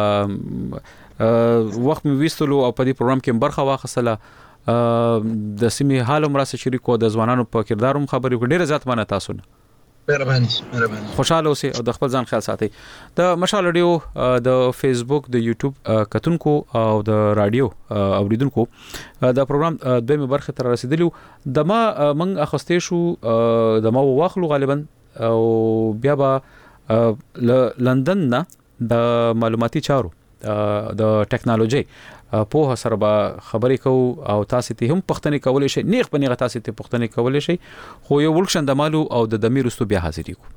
وخت مې ویستلو او په دې پروګرام کې برخه واخیستله د سیمې حال هم راسره شریکو د ځوانانو په کردار هم خبرې ډیر زیات مننه تاسو نه مهرباني خوشاله اوسئ او د خپل ځان خیال ساتئ د مشال رادیو د فیسبوک د یوټیوب کتونکو او د رادیو اوریدونکو د پروګرام دویمه برخه تر رسیدلو د ما من اخستې شو د ما واخلو غالبا او بیا به لندن نه د معلوماتي چارو د ټکنالوژي په سره به خبرې کوو او تاسو ته هم پښتنې کولې شي نیغ په نیغه تاسو ته پښتنې کولې شي خو یو ولکشن د مالو او د دمیرستو بیا حاضرې کو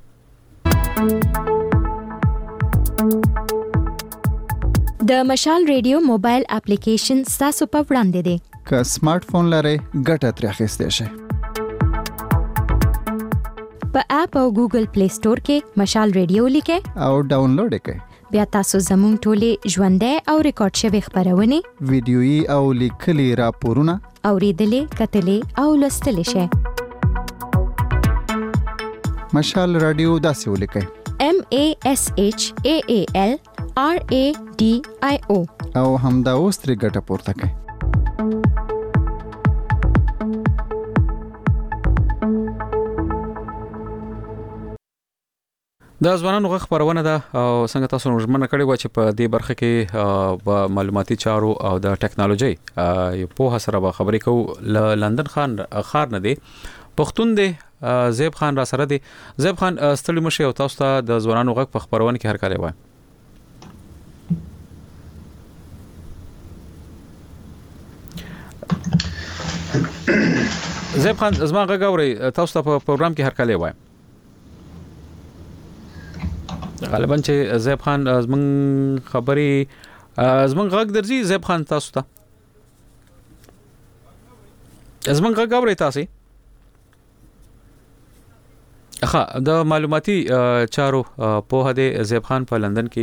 د مشال ریډیو موبایل اپلیکیشن تاسو په وړاندې دی که سمارټ فون لرئ ګټه ترې اخیستی شئ په اپ او ګوګل پلی سٹور کې مشال ریډیو لیکئ او ډاونلوډ کړئ بیا تاسو زموږ ټولې ژوندۍ او ریکارډ شوی خبرونه ویډیويي او لیکلي راپورونه اوریدلې کتلې او لوستلې شئ مشال رادیو داسې ولیکئ MASHAALRADIO او همدا اوس ترې ګټه پورته کړئ د ځوانانو غږ خبرونه ده او څنګه تاسو ژمنه کړې و چې په دې برخه کې په معلوماتي چارو او د ټکنالوژي په سره به خبرې کوو لندن خار نه دی پښتون دی زیب خان را سره دی زیب خان ستړي مشه او تاسو ته د ځوانانو غږ په خبرونه کې هر کله وای زیب خان زما غږ اوري تاسو ته په پروګرام کې هر کله وای غالبا چې زیب خان زمون خبري زمون غږ درځي زیب خان تاسو ته زمون غږ اوري تاسو د معلوماتي چارو په هده زیب خان په لندن کې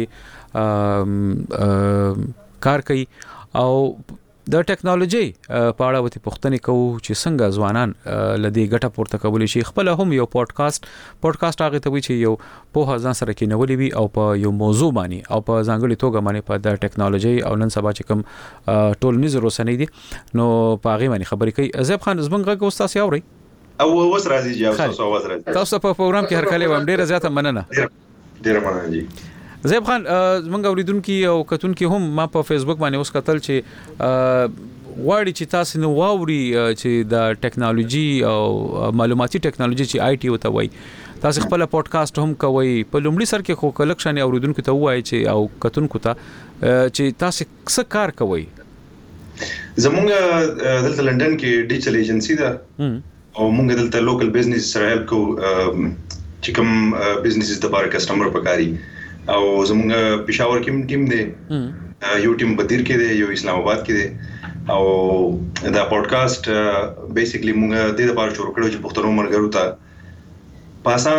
کار کوي او د ټکنالوژي په اړه وتی پوښتنه کوو چې څنګه ځوانان لدی ګټه پورته کولی شي خپل هم یو پودکاسټ هغه ته وی چې یو په ځان سره کې نولې وي او په یو موضوع باندې او په ځانګړي توګه باندې په د ټکنالوژي او نن سبا چې کوم ټولنیز رسنۍ دي نو په هغه باندې خبرې کوي زیب خان زمونږ غږ تاسو اوري او وس راځي جواب تاسو आवाज راځي تاسو په پروګرام کې هر کله وم ډیره زیاته مننه ډیره مننه جی زیب خان زمونږ اوریدونکو او کتونکو هم ما په فیسبوک باندې اوس کتل چې واړی چې تاسو نو واوري چې د ټکنالوژي او معلوماتي ټکنالوژي چې آی ټي وته وای تاسو خپل پودکاسټ هم کوي په لومړي سر کې خو کلکشن اوریدونکو ته وای چې او کتونکو ته چې تاسو څه کار کوي زمونږ دلته لندن کې ډیجیټل ایجنسی ده او موږ دلته لوکل بزنس سره هیلپ کو چې کوم بزنسز د بار کسٹمر پکاري او زموږ پېښور کې ټیم دی یو ټیم بدیر کې دی یو اسلام آباد کې دی او دا پودکاسټ بیسیکلی موږ د دې لپاره شروع کړو چې پښتون مرګرو ته پاسان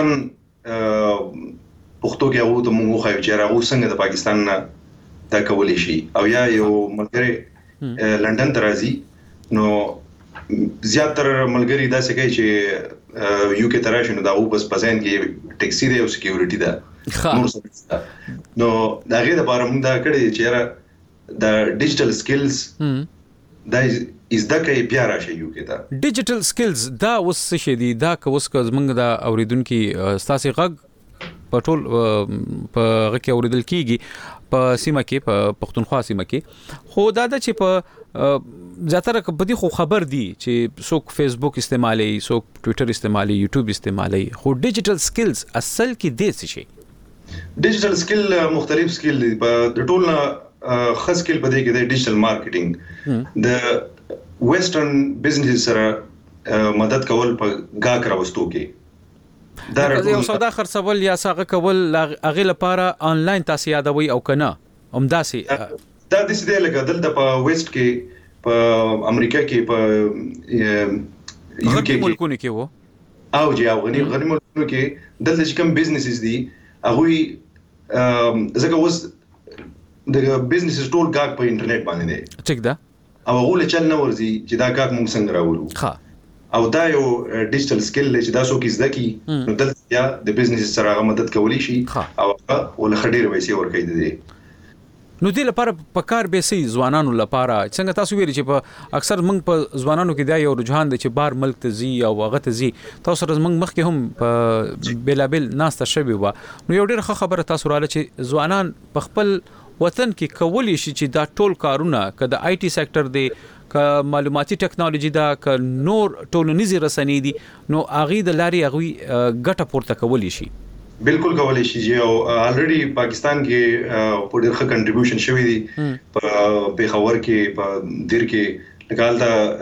پښتو کې هغه ته موږ خو چې راغو څنګه د پاکستان نه دا کولای شي او یا یو ملګری لندن ته راځي نو زیاتره ملګری دا څه کوي چې یو کې تراشي نو دا او بس پسند کې ټیکسي دی او سکیورټي ده نو دا غیر د بار موږ دا کړی چې را د ډیجیټل سکلز دا از دا کې بیا راشي یو کې دا ډیجیټل سکلز دا وس څه دي دا که وس که موږ دا اوریدونکو ستاسو غږ په ټول په غږ اوریدل کیږي په سیمه کې په پښتونخوا سیمه کې خو دا چې په زیاتره کبدي خو خبر دي چې څوک فیسبوک استعمالي څوک ټوئیټر استعمالي یوټیوب استعمالي خو ډیجیټل سکلز اصل کې دې څه شي ډیجیټل سکل مختلف سکل دي په ټول نه خاص سکل په دې کې د ډیجیټل مارکیټینګ د ویسټرن بزنس سره مدد کول په گاګ راوستو کې دا یو سودا خرڅول یا ساغه کول اغه لپاره آنلاین تاسو یادوي او کنه همداسي دا د سیده لکه دلته په ویسټ کې په امریکا کې په یو کې ملکونه کې وو او جی غني ملکونه کې دلته چې کوم بزنسز دي هغه زګه وس د بزنس ټول کاک په انټرنیټ باندې دی ټیک ده او غول چل نه ورزي چې دا کاک موږ څنګه راوړو ها او دا یو ډیجیټل سکل چې دا څوک زده کی نو دلته یا د بزنس سره مدد کولی شي او ول خډیر وایسي ورکې دي نو دې لپاره په کار به سي ځوانانو لپاره څنګه تاسو ویل چې په اکثر موږ په ځوانانو کې دا یو رجحان دی چې بار ملک ته زی او هغه ته زی تاسو سره موږ مخکې هم په بلابل ناسته شوی و نو یو ډېر خبره تاسو رااله چې ځوانان په خپل وطن کې کولی شي چې دا ټول کارونه که د آی ټي سېکټر دی که معلوماتي ټیکنالوژي دا که نور ټولنیزي رسنۍ دي نو اغه د لاري اغه ګټه پورته کولی شي بالکل کولی شي او الریډي پاکستان کې په ډېر ښه کنټریبیوشن شوی دی په پیښور کې په دیر کې لکه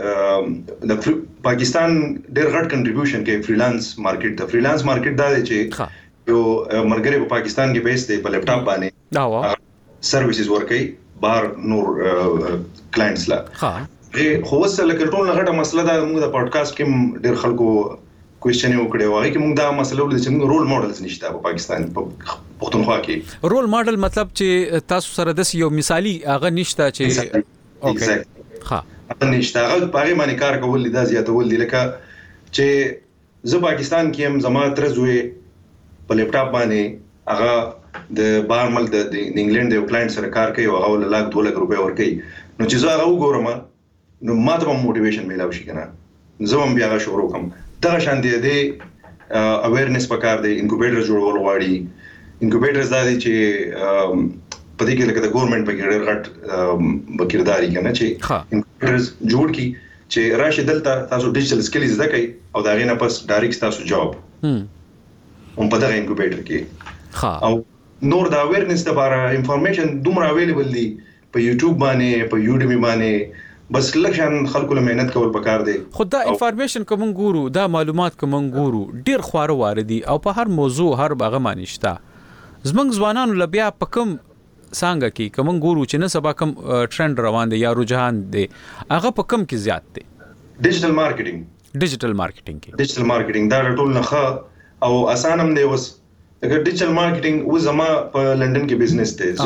د پاکستان ډېر غټ کنټریبیوشن کې فریلانس مارکیټ د فریلانس مارکیټ دا دی چې یو مرګري په پاکستان کې بیس دی په لپټاپ باندې دا وا سرویسز ورکي بهر نور کلاینټس لا خو وسه لکه ټول غټه مسله دا موږ د پودکاسټ کې ډېر خلکو کوېسچن یو کړی وایي چې موږ دا مسله ولې چې موږ رول ماډلز نشته په پاکستان په پښتونخوا کې رول ماډل مطلب چې تاسو سره د یو مثالی هغه نشته چې اوکې ها نشته هغه په هغه باندې کار کول دا زیاتول دي لکه چې زه پاکستان کې هم زما ترزوي په لپټاپ باندې هغه د بارمل د انګلند یو کلاینټ سره کار کوي او هغه له 2 لک روپیا ورکړي نو چې زه هغه وګورم نو ماته موټیویشن ملو شي کنه زه هم بیا شروع کوم دا شان دي د اویرنس پکار دی انکوبیټر جوړول غواړي انکوبیټرز دا دي چې په دې کې لکه د ګورنمنت په ډېر غټ بکیرداري کنه چې انکوبیټرز جوړ کی چې راشي دلته تاسو ډیجیټل سکلز زده کوي او دا غینه پس ډایرکټ تاسو جاب هم په دغه انکوبیټر کې او نور دا اویرنس لپاره انفارمیشن دومره اویلیبل دي په یوټیوب باندې په یوډیمی باندې بس لکشان خلکو له مهنت کول پکار دی خدا انفارمیشن کوم ګورو دا معلومات کوم ګورو ډیر خواره واردي او په هر موضوع هر باغه مانشتا زمنګ ځوانانو لبیا پکم څنګه کی کوم ګورو چې نه سبا کم ټرند روان دی یا رجحان دی هغه پکم کې زیات دی ډیجیټل مارکیټینګ ډیجیټل مارکیټینګ دا ټول نه او اسانم دی وس اگر ډیجیټل مارکیټینګ و زما په لندن کې بزنس دی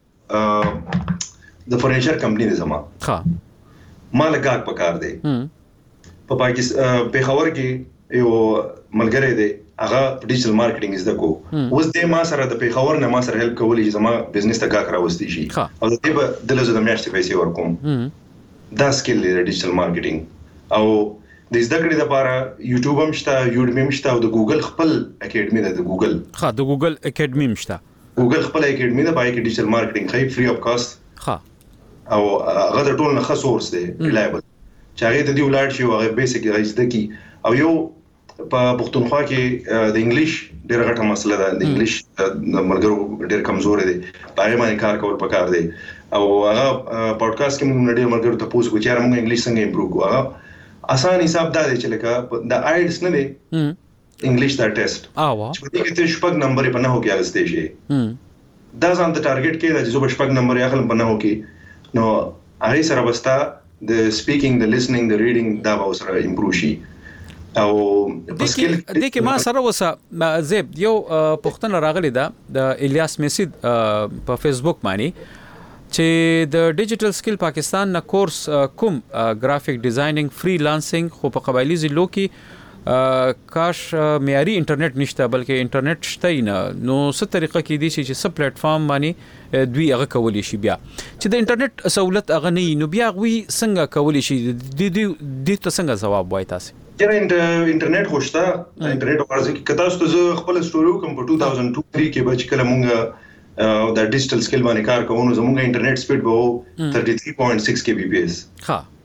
زه د فرنیچر کمپنی دی زما ها مال گاګ پکار دی په پاکستان پیښور کې یو ملګری دی هغه ډیجیټل مارکیټینګ زده کو اوس د ما سره د پیښور نه ما سره هیلپ کولی چې زما بزنس ته گاګ راوستي شي او د دې په دلته د میاشتې پیسې ورکوم دا سکل دی ډیجیټل مارکیټینګ او د زده کړې لپاره یوټیوب هم شته یوډمی هم شته او د ګوګل خپل اکیډمي ده د ګوګل د ګوګل اکیډمي هم شته ګوګل خپل اکیډمي ده پای کې ډیجیټل مارکیټینګ خي فری اف کاست او هغه د ټول نه خاصورس دی ریلایبل چې هغه د دې ولر شي هغه بیسیک راځي کی او یو په پښتونخوا کې د انګلیش ډېر غټه مسله ده د انګلیش ملګرو ډېر کمزور دي په هغه باندې کار کول پکار دی او هغه پودکاسټ کې موږ ډېر ملګرو ته پوښتنه کوو چې موږ انګلیش څنګه امپروو کوو هغه آسان حساب دا دی چې لکه د آیلټس نه دی انګلیش دا ټیسټ چې دې کې ته شپږ نمبر په نه هوګي اغستې شي دا ځان د ټارګټ کې د جو شپږ نمبر یې خپل په نه هوګي نو هغه سره وستا د سپیکینګ د لیسنینګ د ریډینګ دا به سره امپروو شي او په سکیل د کې ما سره وسه زیب یو پښتنه راغلی دا د الیاس میسید په فیسبوک باندې چې د ډیجیټل سکل پاکستان نه کورس کوم گرافیک ډیزاینینګ فریلانسینګ خو په قبایلی ضلعو کې کاش معیاري انټرنیټ نشته بلکې انټرنیټ شته نه نو څه طریقه کې دي چې سب پلیټ فارم باندې دوی هغه کولی شي بیا چې د انټرنیټ سہولت هغه نه نو بیا غوي څنګه کولی شي د ته څنګه جواب وای تاسو چې انټرنیټ خوشته انټرنیټ ورځي کې کتا ستاسو خپل سټوري کوم په 2002-3 کې بچ کله مونږ د ډیجیټل سکل باندې کار کوو زموږ انټرنیټ سپیډ به 33.6 kbps ها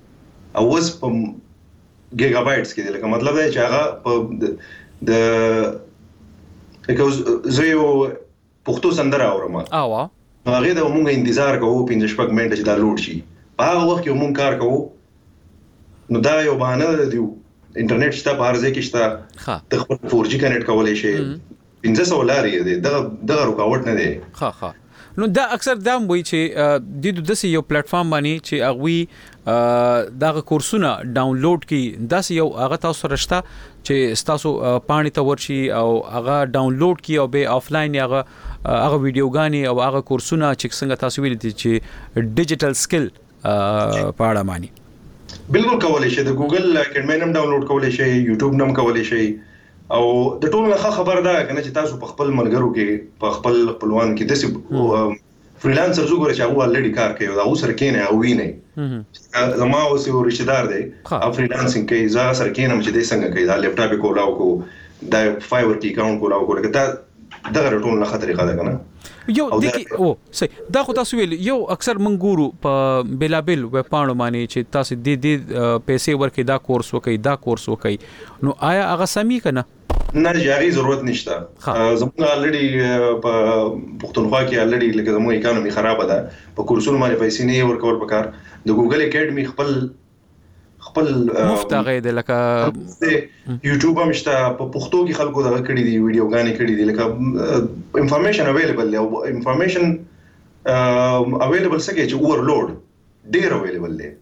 او اوس په ګیگا بایټس کې لکه مطلب دا چې هغه د لکه زه یو پښتو سندره اورم هغه د مونږ انتظار کوو 15 منټه چې دا لوډ شي په هغه وخت کې مونږ کار کوو نو دا یو بهانه دی انټرنیټ شته په هر ځای کې شته د خپل 4G کنیکټ کولای شي 1500 لارې دی دغه رکاوټ نه دی ها نو دا اکثر دا وایي چې د داسې یو پلیټ فارم باندې چې هغه دغه کورسونه ډاونلوډ کی داسې یو هغه تاسو رښتا چې تاسو پانی ته ورشي او هغه ډاونلوډ کی او به آفلاین هغه ویډیوګانی او هغه کورسونه چې څنګه تاسو ویل دي چې ډیجیټل سکل په اړه معنی بالکل کولای شي د ګوګل اکیډمي نم ډاونلوډ کولای شي یوټیوب نم کولای شي او د ټولو نه خبر ده کنه چې تاسو په خپل ملګرو کې په خپل خپلوان کې د فریلانسر زوګره چې هغه الریډي کار کوي دا اوس سره کېنه او ویني زما اوس یو رشتہ دار دی او فریلانسینګ کوي زه سره کېنم چې د څنګه کوي دا لپټاپ کولاو کو دا فایور کې اکاونټ کولاو کو لکه دا دغه ټول نه خطرې غاده کنه یو دکی او صحیح دا خو تاسو ویل یو اکثر منګورو په بلابل وب پاڼو باندې چې تاسو د پیسې ورکې دا کورس وکي نو آیا هغه سمي کنه نه جاري ضرورت نشته زموږ الریډي په پښتونخوا کې الریډي لکه زموږ اکانومي خراب ده په کورسونو باندې پیسې نه ورکول پکار د ګوګل اکیډمي خپل مفت غید لکه یوټیوب هم شته په پښتو کې خلکو دا کړی دی ویډیوګانې کړی دي لکه انفارمیشن اویلیبل دی او انفارمیشن اویلیبل څنګه چې اورلوډ ډیر اویلیبل دی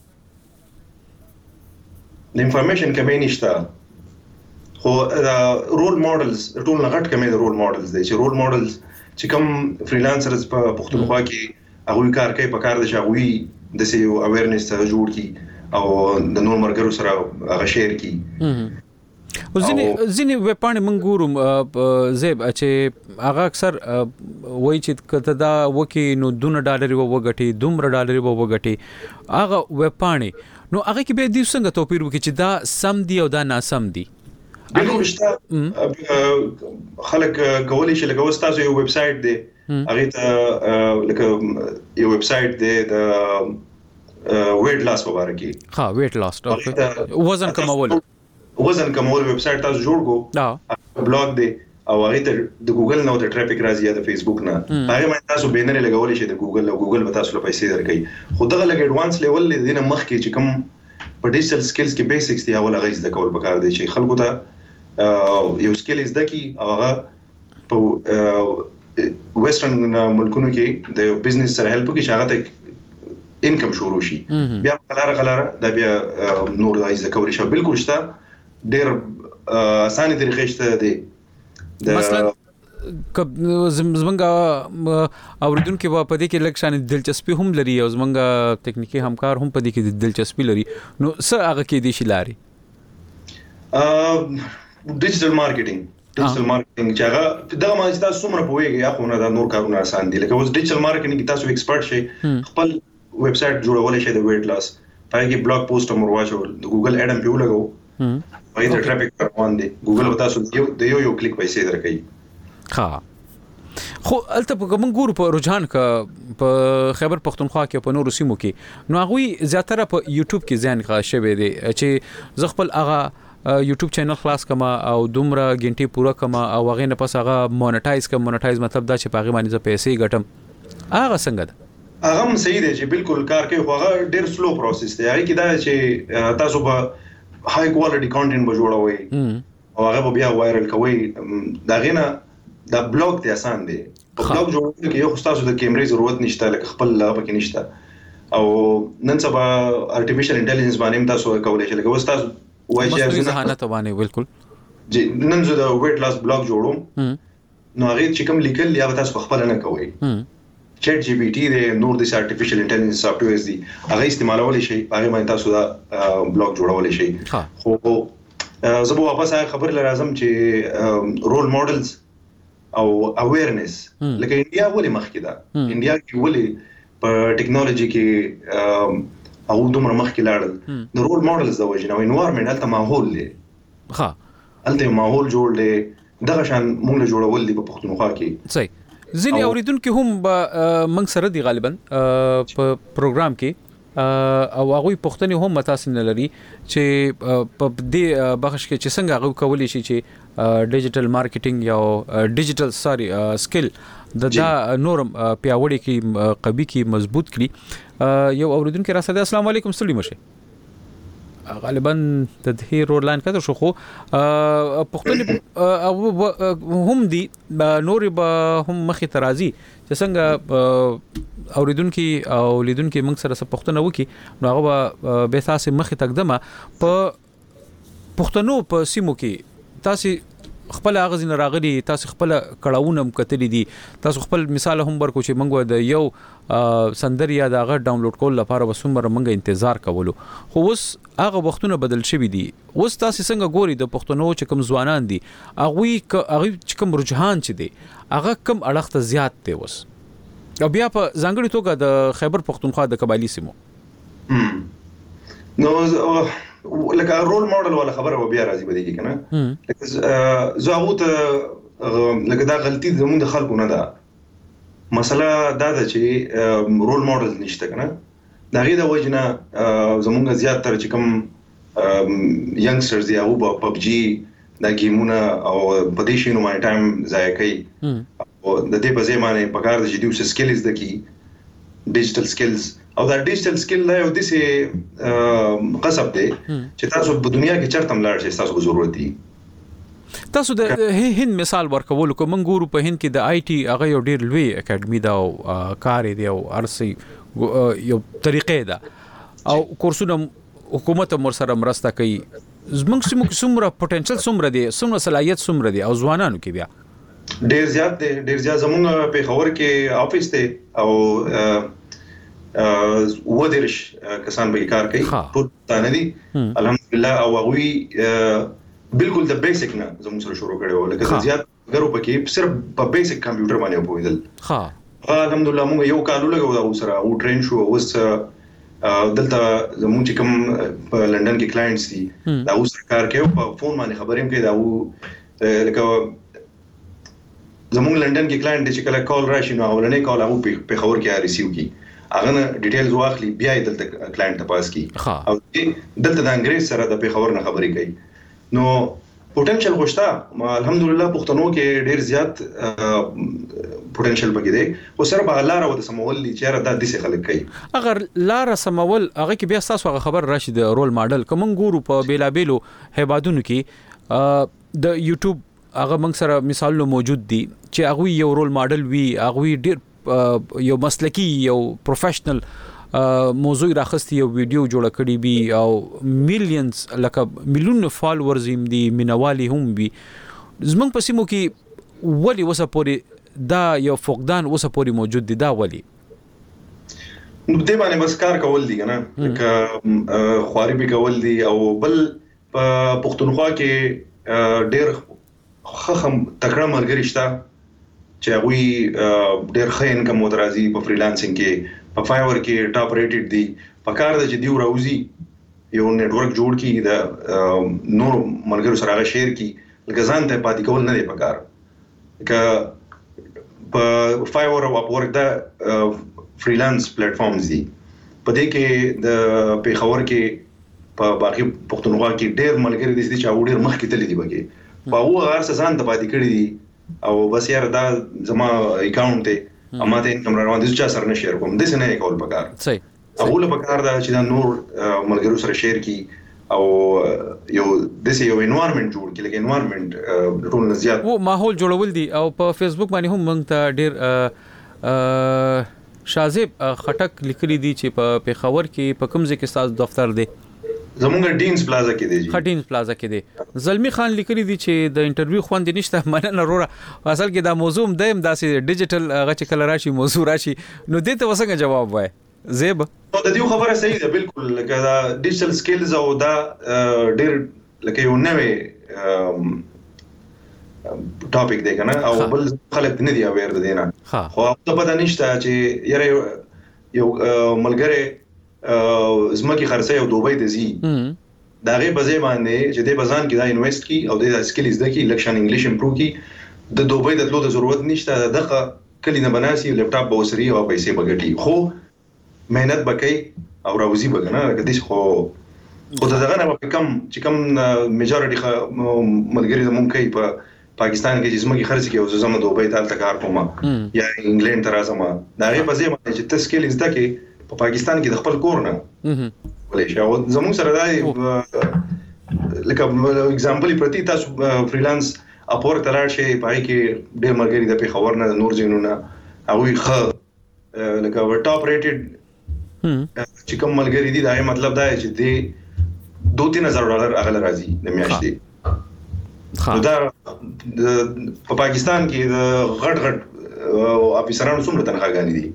د انفارمیشن کمی نشته خو رول ماډلز ټول نه غټ کمی د رول ماډلز دی چې رول ماډلز چې کوم فریلانسرز په پښتونخوا کې هغه کار کوي په کار د شاوی د سیو اویرنس سره جوړ کی او د نور مرګرو سره هغه شیر کی ځینې وپاڼې منګورم زیب چې هغه اکثر وایي چې کته دا وکی نو $2 وګټي $2 وګټي هغه وپاڼې نو هغه کې به د څنګه توپیر وکړي چې دا سم دی او دا ناسم دی بالکل شته خلک کولی شي لکه تاسو یو ویب سټ دی هغه ته لکه یو ویب سټ دی د ویټ لاس په اړه کې ویټ لاس وزن کمول ویب سټ تاسو جوړ کو بلاګ دی او هغه ته د ګوګل نو د ټریفیک راځي یا د فیسبوک نه هغه باندې تاسو بینر لګولې شي د ګوګل او ګوګل به تاسو له پیسې درکړي خو دغه لګ ایڈوانس لیول دینه مخ کې چې کوم په ډیجیټل سکلز کې بیسکس دی او لغې زده کول پکار دی چې خلکو ته یو سکل زده کی او هغه په ویسټرن ملکونو کې د بزنس سره هیلپ کوي چې هغه ته انکم شروع شي بیا غلاره دا بیا نور راځي د کوري شو بالکل شته ډېر اسانه طریقې شته دي مثلا زمونږه اوریدونکو په دې کې لکشان دلچسپي هم لري او زمونږه ټکنیکی همکار هم په دې کې دلچسپي لري نو څه هغه کې دي شي لاري ډیجیټل مارکیټینګ چې هغه دغه ماجد تاسو څومره پوهیږئ یا خو نه دا نور کارونه آسان دي لکه اوس ډیجیټل مارکیټینګ کې تاسو ایکسپرت شئ خپل ویب سټ جوړول شي د ویټ لاس پای کې بلاګ پوسټ هم ورواچو د ګوګل اډ هم پیو لګو پای ته ټریفیک روان دي ګوګل وتا سو یو کلیک پیسې درکې خو الته په کوم ګور په رجحان کا په خیبر پختونخوا کې په نورو سیمو کې نو هغه زیاتره په یوټیوب کې ځان ښه شوی دی چې ز خپل هغه یوټیوب چینل خلاص کما او دومره غنټي پورا کما او هغه نه پس هغه مونټایز مطلب دا چې پاغي باندې پیسې ګټم هغه څنګه ده هغه صحیح دی چې بالکل کار کوي خو هغه ډیر سلو پروسس دی هغه کې دا چې تاسو په های کوالټي کانټینټ به جوړوي او هغه بیا وایرل کوي دا غینه دا بلاګ ته آسان دی په بلاګ جوړولو کې یو تاسو د کیمرې ضرورت نشته لکه خپل لا پکې نشته او نن سبا ارتفیشل انټيليجنس باندې تاسو کولای شئ لکه تاسو وایي چې ذهانت باندې بالکل جی نن زه د ویټ لاس بلاګ جوړوم نو هغه چې کوم لیکل یا تاسو خپل نه کوئ چیٹ جی پی ټی د نور د ارتفیشل انټيليجنس سافټویرز دي هغه استعمالول شي هغه باندې تاسو دا بلاګ جوړول شي خو زه به واپس خبر لازم چې رول ماډلز او اویرنس لکه انډیا ولې مخکې ده انډیا کې ولې په ټیکنالوژي کې او دومره مخکې لاړل د رول ماډلز د وجه نو انوایرنمنت الته ماحول دی الته ماحول جوړ دی دغه شان موږ جوړول دي په پښتونخوا کې صحیح ځینې اوریدونکو هم منګ سره دی غالبا په پروګرام کې او هغه پښتني هم متاسم لري چې په دې بخش کې چې څنګه هغه کولی شي چې ډیجیټل مارکیټینګ یا ډیجیټل سکل دا نورم پیاوړی کی قوي کی مضبوط کړي یو اوریدونکو را سره السلام علیکم ستړي مشه غالبا د دې روډ لاین کتر شو خو پښتني هم دي نور به هم مخې ترازی چې څنګه اوریدونکو او لیدونکو موږ سره څه پښتنه وکي نو هغه به تاسو مخې تقدمه په پښتنو په سیمو کې تاسو خپل اغاز نه راغلي تاسو خپل کړهونه مکتلې دي تاسو خپل مثال هم ورکو چې موږ د یو سندر یا د هغه ډاونلوډ کول لپاره وسومره موږ انتظار کولو خو اوس هغه وختونه بدل شوي دي اوس تاسو څنګه ګوري د پښتنو چې کوم ځوانان دي هغه چې کوم رجحان چې دي هغه کم اړخ ته زیات دی اوس او بیا په ځانګړي توګه د خیبر پښتونخوا د قبایلی سیمو نو لکه رول ماډل ولا خبره و بیا راځي بده کې کنه لکه زاغوت لکه دا غلطي زموږ د خلکو نه ده مسله دا ده چې رول ماډل نشته کنه دا غي د وجنه زموږ زیات تر چې کوم ینګسترز دی او په PUBG دا گیمونه او په دې شینو مای ټایم ضایع کوي او د دې په ځای باندې په کار د جديو سکلز د کی ډیجیټل سکلز او دا ډیجیټل سکل دا یو داسې قصب دی چې تاسو په دنیا کې چرته ملاړ شئ تاسو ضرورت دي تاسو د هند مثال ورکول کوم ګورو په هند کې د آی ټي هغه یو ډیر لوی اکیډمي دا او کار دی او ارسي یو طریقې ده او کورسونه حکومت مر سره مرسته کوي زموږ څومره پوتنشل څومره دی څومره صلاحیت څومره دی او ځوانانو کې بیا ډیر زیات دی ډیر زیات زموږ په خبر کې افیس ته او ودرش کسان به کار کوي ټول تانه دي الحمدلله او هغه بالکل د بیسیک نه زموږ سره شروع کړو لکه زیات غرو پکې صرف په بیسیک کمپیوټر باندې پوهیدل الحمدلله موږ یو کال لګو دا سره او ټرین شو اوس دلته زموږ چې کوم په لندن کې کلاینټس دي دا اوس کار کوي په فون باندې خبرې کوي دا او لکه زموږ لندن کې کلاینټ چې کله کال راشي نو اولنې کال هغه په خبر کې ریسیو کی هغه ډیټیلز واخلي بیا دلته کلاینټ ته پاس کی او دلته د انګریز سره د په خبر نه خبرې کوي نو پوتنشل غوښتا الحمدلله پښتنو کې ډیر زیات پوتنشل پکې دی او سره به لار او د سمول چې را د دې خلک کوي اگر لار سمول هغه کې بیا تاسو خبر راشي د رول ماډل کوم ګورو په بیلابیلو هیوادونو کې د یوټیوب هغه موږ سره مثالونه موجود دي چې هغه یو رول ماډل وی هغه ډیر یو مسلکی یو پروفیشنل موضوع راخستی یو ویډیو جوړ کړی بي او میلیونز لکه میلیون فالوورز هم دي مینوالي هم وي زمونږ په سیمو کې ولی وسه پوری دا یو فقدان وسه پوری موجود دي دا ولی نو دې باندې بس کار کول دي کنه لکه خواري به کول دي او بل په پښتونخوا کې ډېر خخم تکړه مرګ رښتا چې هغه ډېر ښه انکم مترازي په فریلانسینګ کې په فایور کې ټاپ ریټډ دي په کار د جدي راوځي یو نیټورک جوړ کی د نور مرګرو سره هغه شیر کی لکه ځان ته پاتې کول نه دی په کار که په فایور او اپورک دا فریلانس پلیټ فارمز دي په دې کې د پیښور کې په باقي پښتونخوا کې ډېر ملګری دي چې هغه ډېر مخکې تللی دي بګي په هغه هر څه ځان ته پاتې کړی دي او بس یار دا زما اکاونټ ته اما ته انکم روان دي چې سره نه شیر کوم د څه نه کول پکار صحیح هغه له پکار دا چې دا نور ملګرو سره شیر کی او یو دسه یو انوایرنمنت جوړ کی لکه انوایرنمنت ټول نه زیات او ماحول جوړول دي او په فیسبوک باندې هم موږ ته ډیر شازب خټک لیکلي دي چې په پیښور کې په کوم ځای کې ساز دفتر دی زمونږ ډینز پلازا کې دی خټینز پلازا کې دی زلمی خان لیکلي دي چې د انټرویو خوند نشته مننه وروره اصل کې دا موضوع دیم داسې ډیجیټل هغه چې کله راشي موضوع راشي نو دې ته وسنګ جواب وای زیب نو د دې خبره صحیح ده بالکل لکه دا ډیجیټل سکلز او دا ډیر لکه یو نوې ټاپک دی کنه او بل خلک نه دی اویر ده نه خو ته پته نشته چې یاره یو ملګری زمکه خرڅه او دوبۍ ته زی دا غي بځای باندې چې د بزان کې دا انویست کی او د سکلز د کی لکشن انګلیش امپروو کی د دوبۍ د تلو د ضرورت نشته دغه کلی نه بناسي لپټاپ به وسري او پیسې بغټي خو مهنت بکای او راوزی بګنه لکه دې خو دغه نه په کم چې کم میجورټي ملګری زمونږ کوي په پاکستان کې چې زموږ خرڅ کې او زموږ دوبۍ ته کار کوم یا انګلند ته راځم دا غي په ځای باندې چې تسکیل زده کې په پاکستان کې د خپل کور نه ولې شو زموږ سره دا لکه اگزامپل پرتی تاسو فریلانس اپور تلار شي پای کې ډېر ملګری د پیښور نه نور ځینونه هغه ښه لکه ټاپ ریټډ چې کوم ملګری دي دا مطلب دا چې دی $2,000 اغل راځي د میاشتې دا په پاکستان کې د غټ افیسرانو څومره تنخواګانې دي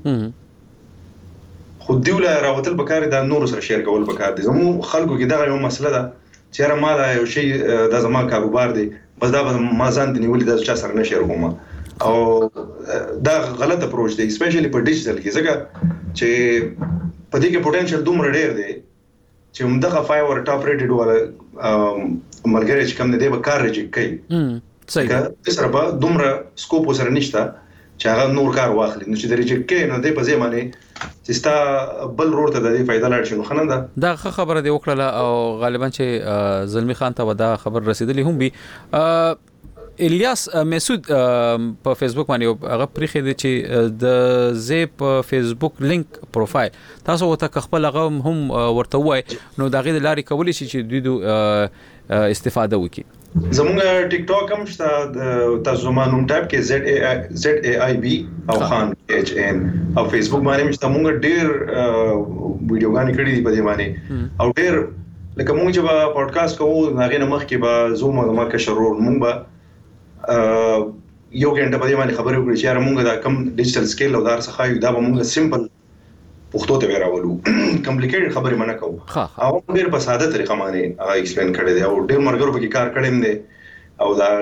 خو دیوله راوتل پکاره دا نور سره شیر کول پکاره دي زمو خلکو کې دا یو مسله ده چې را ما دا یو شی د زما کاروبار دی بس دا ما ځان دی نیولې د چا سره نه شیر کوم او دا غلط اپروچ دی اسپیشلی په ډیجیټل کې ځکه چې په دې کې پوتنشل دومره ډیر دی چې همدغه 5 اور ټاپ ریټډ ولا ملګری چې کوم نه دی به کار ریجیکټ کوي صحیح دا سره به دومره سکوپ سره نشته چې هغه نور کار واخلي نو چې د ریجیکټ کې نو دی په ځای باندې چې ستا بل روړ ته د دې فائدہ لاړ شي نو خننده دا خبره دی وکړه او غالبا چې زلمی خان ته ودا خبر رسیدلی هم بي الیاس مسعود په فیسبوک باندې هغه پریخي دي چې د زی په فیسبوک لینک پروفایل تاسو وته خپل هغه هم ورته وای نو دا غي د لاري کولی شي چې دوی استفاده وکړي زمونږ ټیک ټاک هم شته تاسو زمانوم ټایپ کې ZAIB او خان HN او فیسبوک باندې مشته مونږ ډېر ویډیوګانې کړې دي په دې باندې او ډېر لکه مونږ چې پودکاسټ کوو هغه نه مخکې به زوم او مارکه شرور مونږ به یو غنټه په دې باندې خبرې وکړې چې مونږ دا کم ډیجیټل سکیل او دار څخه یو دا به مونږ سمپل پښتو ته راولو کمپلیکیټډ خبرې منه کوو او ډېر په ساده طریقه باندې ایکسپلین کړی دی او ډېر مرګرو په کار کړم دی او دا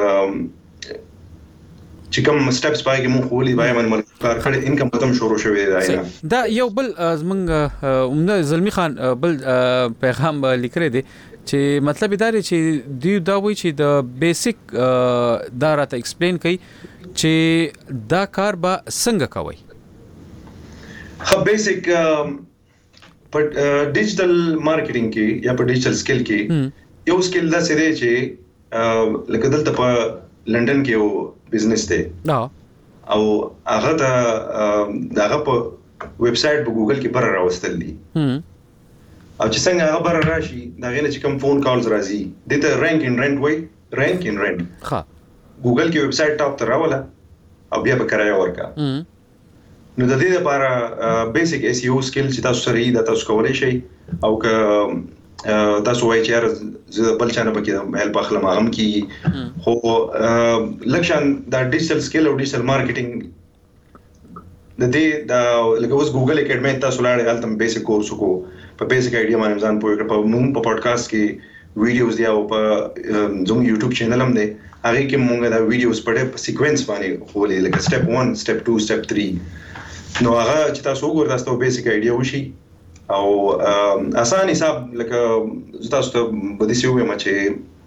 چې کوم سټیپس پای کې مونږ خولي بای باندې کار کړی انکم ختم شروع شوی دی دا یو بل زمنګ عمده زلمی خان بل پیغام لیکره دی چې مطلب دا دی چې دی دا وایي چې د بیسیک دا راته ایکسپلین کوي چې دا کار به څنګه کوي خو بیسیک په ډیجیټل مارکیټینګ کې یا په ډیجیټل سکل کې یو سکل دا سره چې لکه دلته په لندن کې یو بزنس دی او هغه دغه په ویب سټ په ګوګل کې بر راوستل دي او چې څنګه هغه بر راشي دا غینه چې کوم فون کالز راځي دته رینک ان رینټ وای رینک ان رینټ ها ګوګل کې ویب سټ ټاپ ته راولا او بیا به کرایه ورکا نو د دې لپاره بیسیک SEO سکل چې تاسو سره یې تاسو کولای شئ او که تاسو وایي چې زه بل چانه پکې هیلپ اخلم هم کی خو لکشن دا ډیجیټل سکل او ډیجیټل مارکیټینګ د دې دا لکه اوس ګوګل اکیډمي تاسو لاړې هلته بیسیک کورس کو په بیسیک ایډیا باندې ځان پوهه کړ په موږ په پودکاسټ کې ویډیوز دی او په زموږ یوټیوب چینل هم دی هغه کې موږ دا ویډیوز پړې په سیکوینس باندې خولې لکه سټپ 1 سټپ 2 سټپ 3 نو هغه چې تاسو وګورئ تاسو بیسیک ایډیا وشي او اسان حساب لکه تاسو ته بده سی وې چې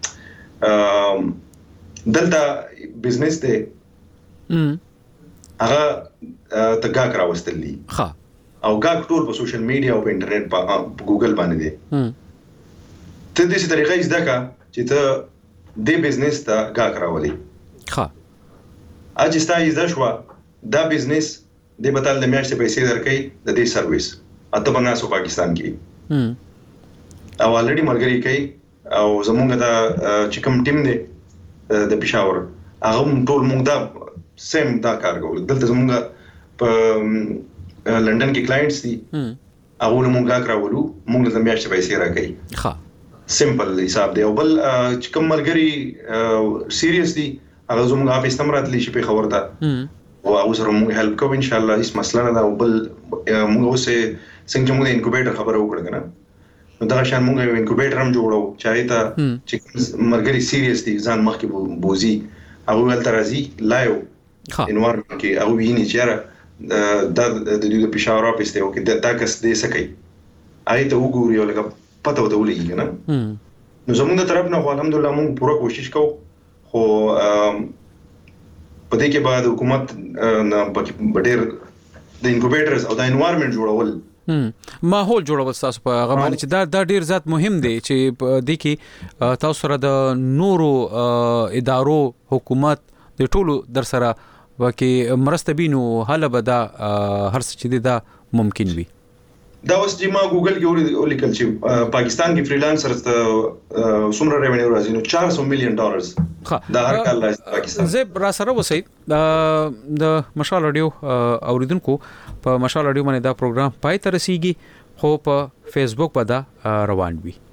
دلته بزنس دی هغه تګاک راوستلی ها او ګاک ټول په سوشل میډیا او په انټرنیټ په ګوګل باندې دی ته دې څه طریقې زده کا چې ته دې بزنس ته ګاک راولي ها اج ستای زده شو دا بزنس دې بدل د میاشتې پیسې درکې د دې سرویس اته بناسو پاکستان کې او الریډي ملګری کوي او زمونږ دا چې کوم ټیم دی د پېښور هغه ټول موږ دا سیم دا کار کوو دلته زمونږ په لندن کې کلاینټس دي هغه موږ راکړو موږ د میاشتې پیسې راکړي ها سمپل حساب دی او بل چې کوم ملګری سیریس دي هغه زموږ افیس نمبر اتلی شي په خبرته او اوسره موږ هیلپ کوو ان شاء الله هیڅ مسله نه ده او بل موږ اوسه څنګه موږ انکوبیټر خبره وکړه کنه نو دا شان موږ انکوبیټر هم جوړو چایته چې مرګري سیریس دي ځان مخکې بوزي هغه ول ترازی لایو انوارمنت کې هغه ویني چې دا د دې په شاور اپیس ته او کې دا کس دې سکی آیته وګوري او لکه پته وته ولګي کنه نو زموږ طرف نه الحمدلله موږ پوره کوشش کوو خو په دې کې بعد حکومت نه ډېر د انکوبیټرز او د انوایرنمنت جوړول ماحول جوړول تاسو په هغه باندې چې دا ډیر زیات مهم دی چې د کی تاسو سره د نورو ادارو حکومت د ټولو در سره وکي مرستبینو حاله به دا هر څه چې دا ممکن وي. دا اوس چې ما ګوګل کې ولیکل چې پاکستان کې فریلانسر ته څومره ریونیو راځي نو $400 مليون دا هر کال راځي پاکستان. زه را سره وسی د مشال رادیو اوریدونکو په مشال رادیو باندې دا پروګرام پای ته رسیږي خو په فیسبوک باندې روان وي.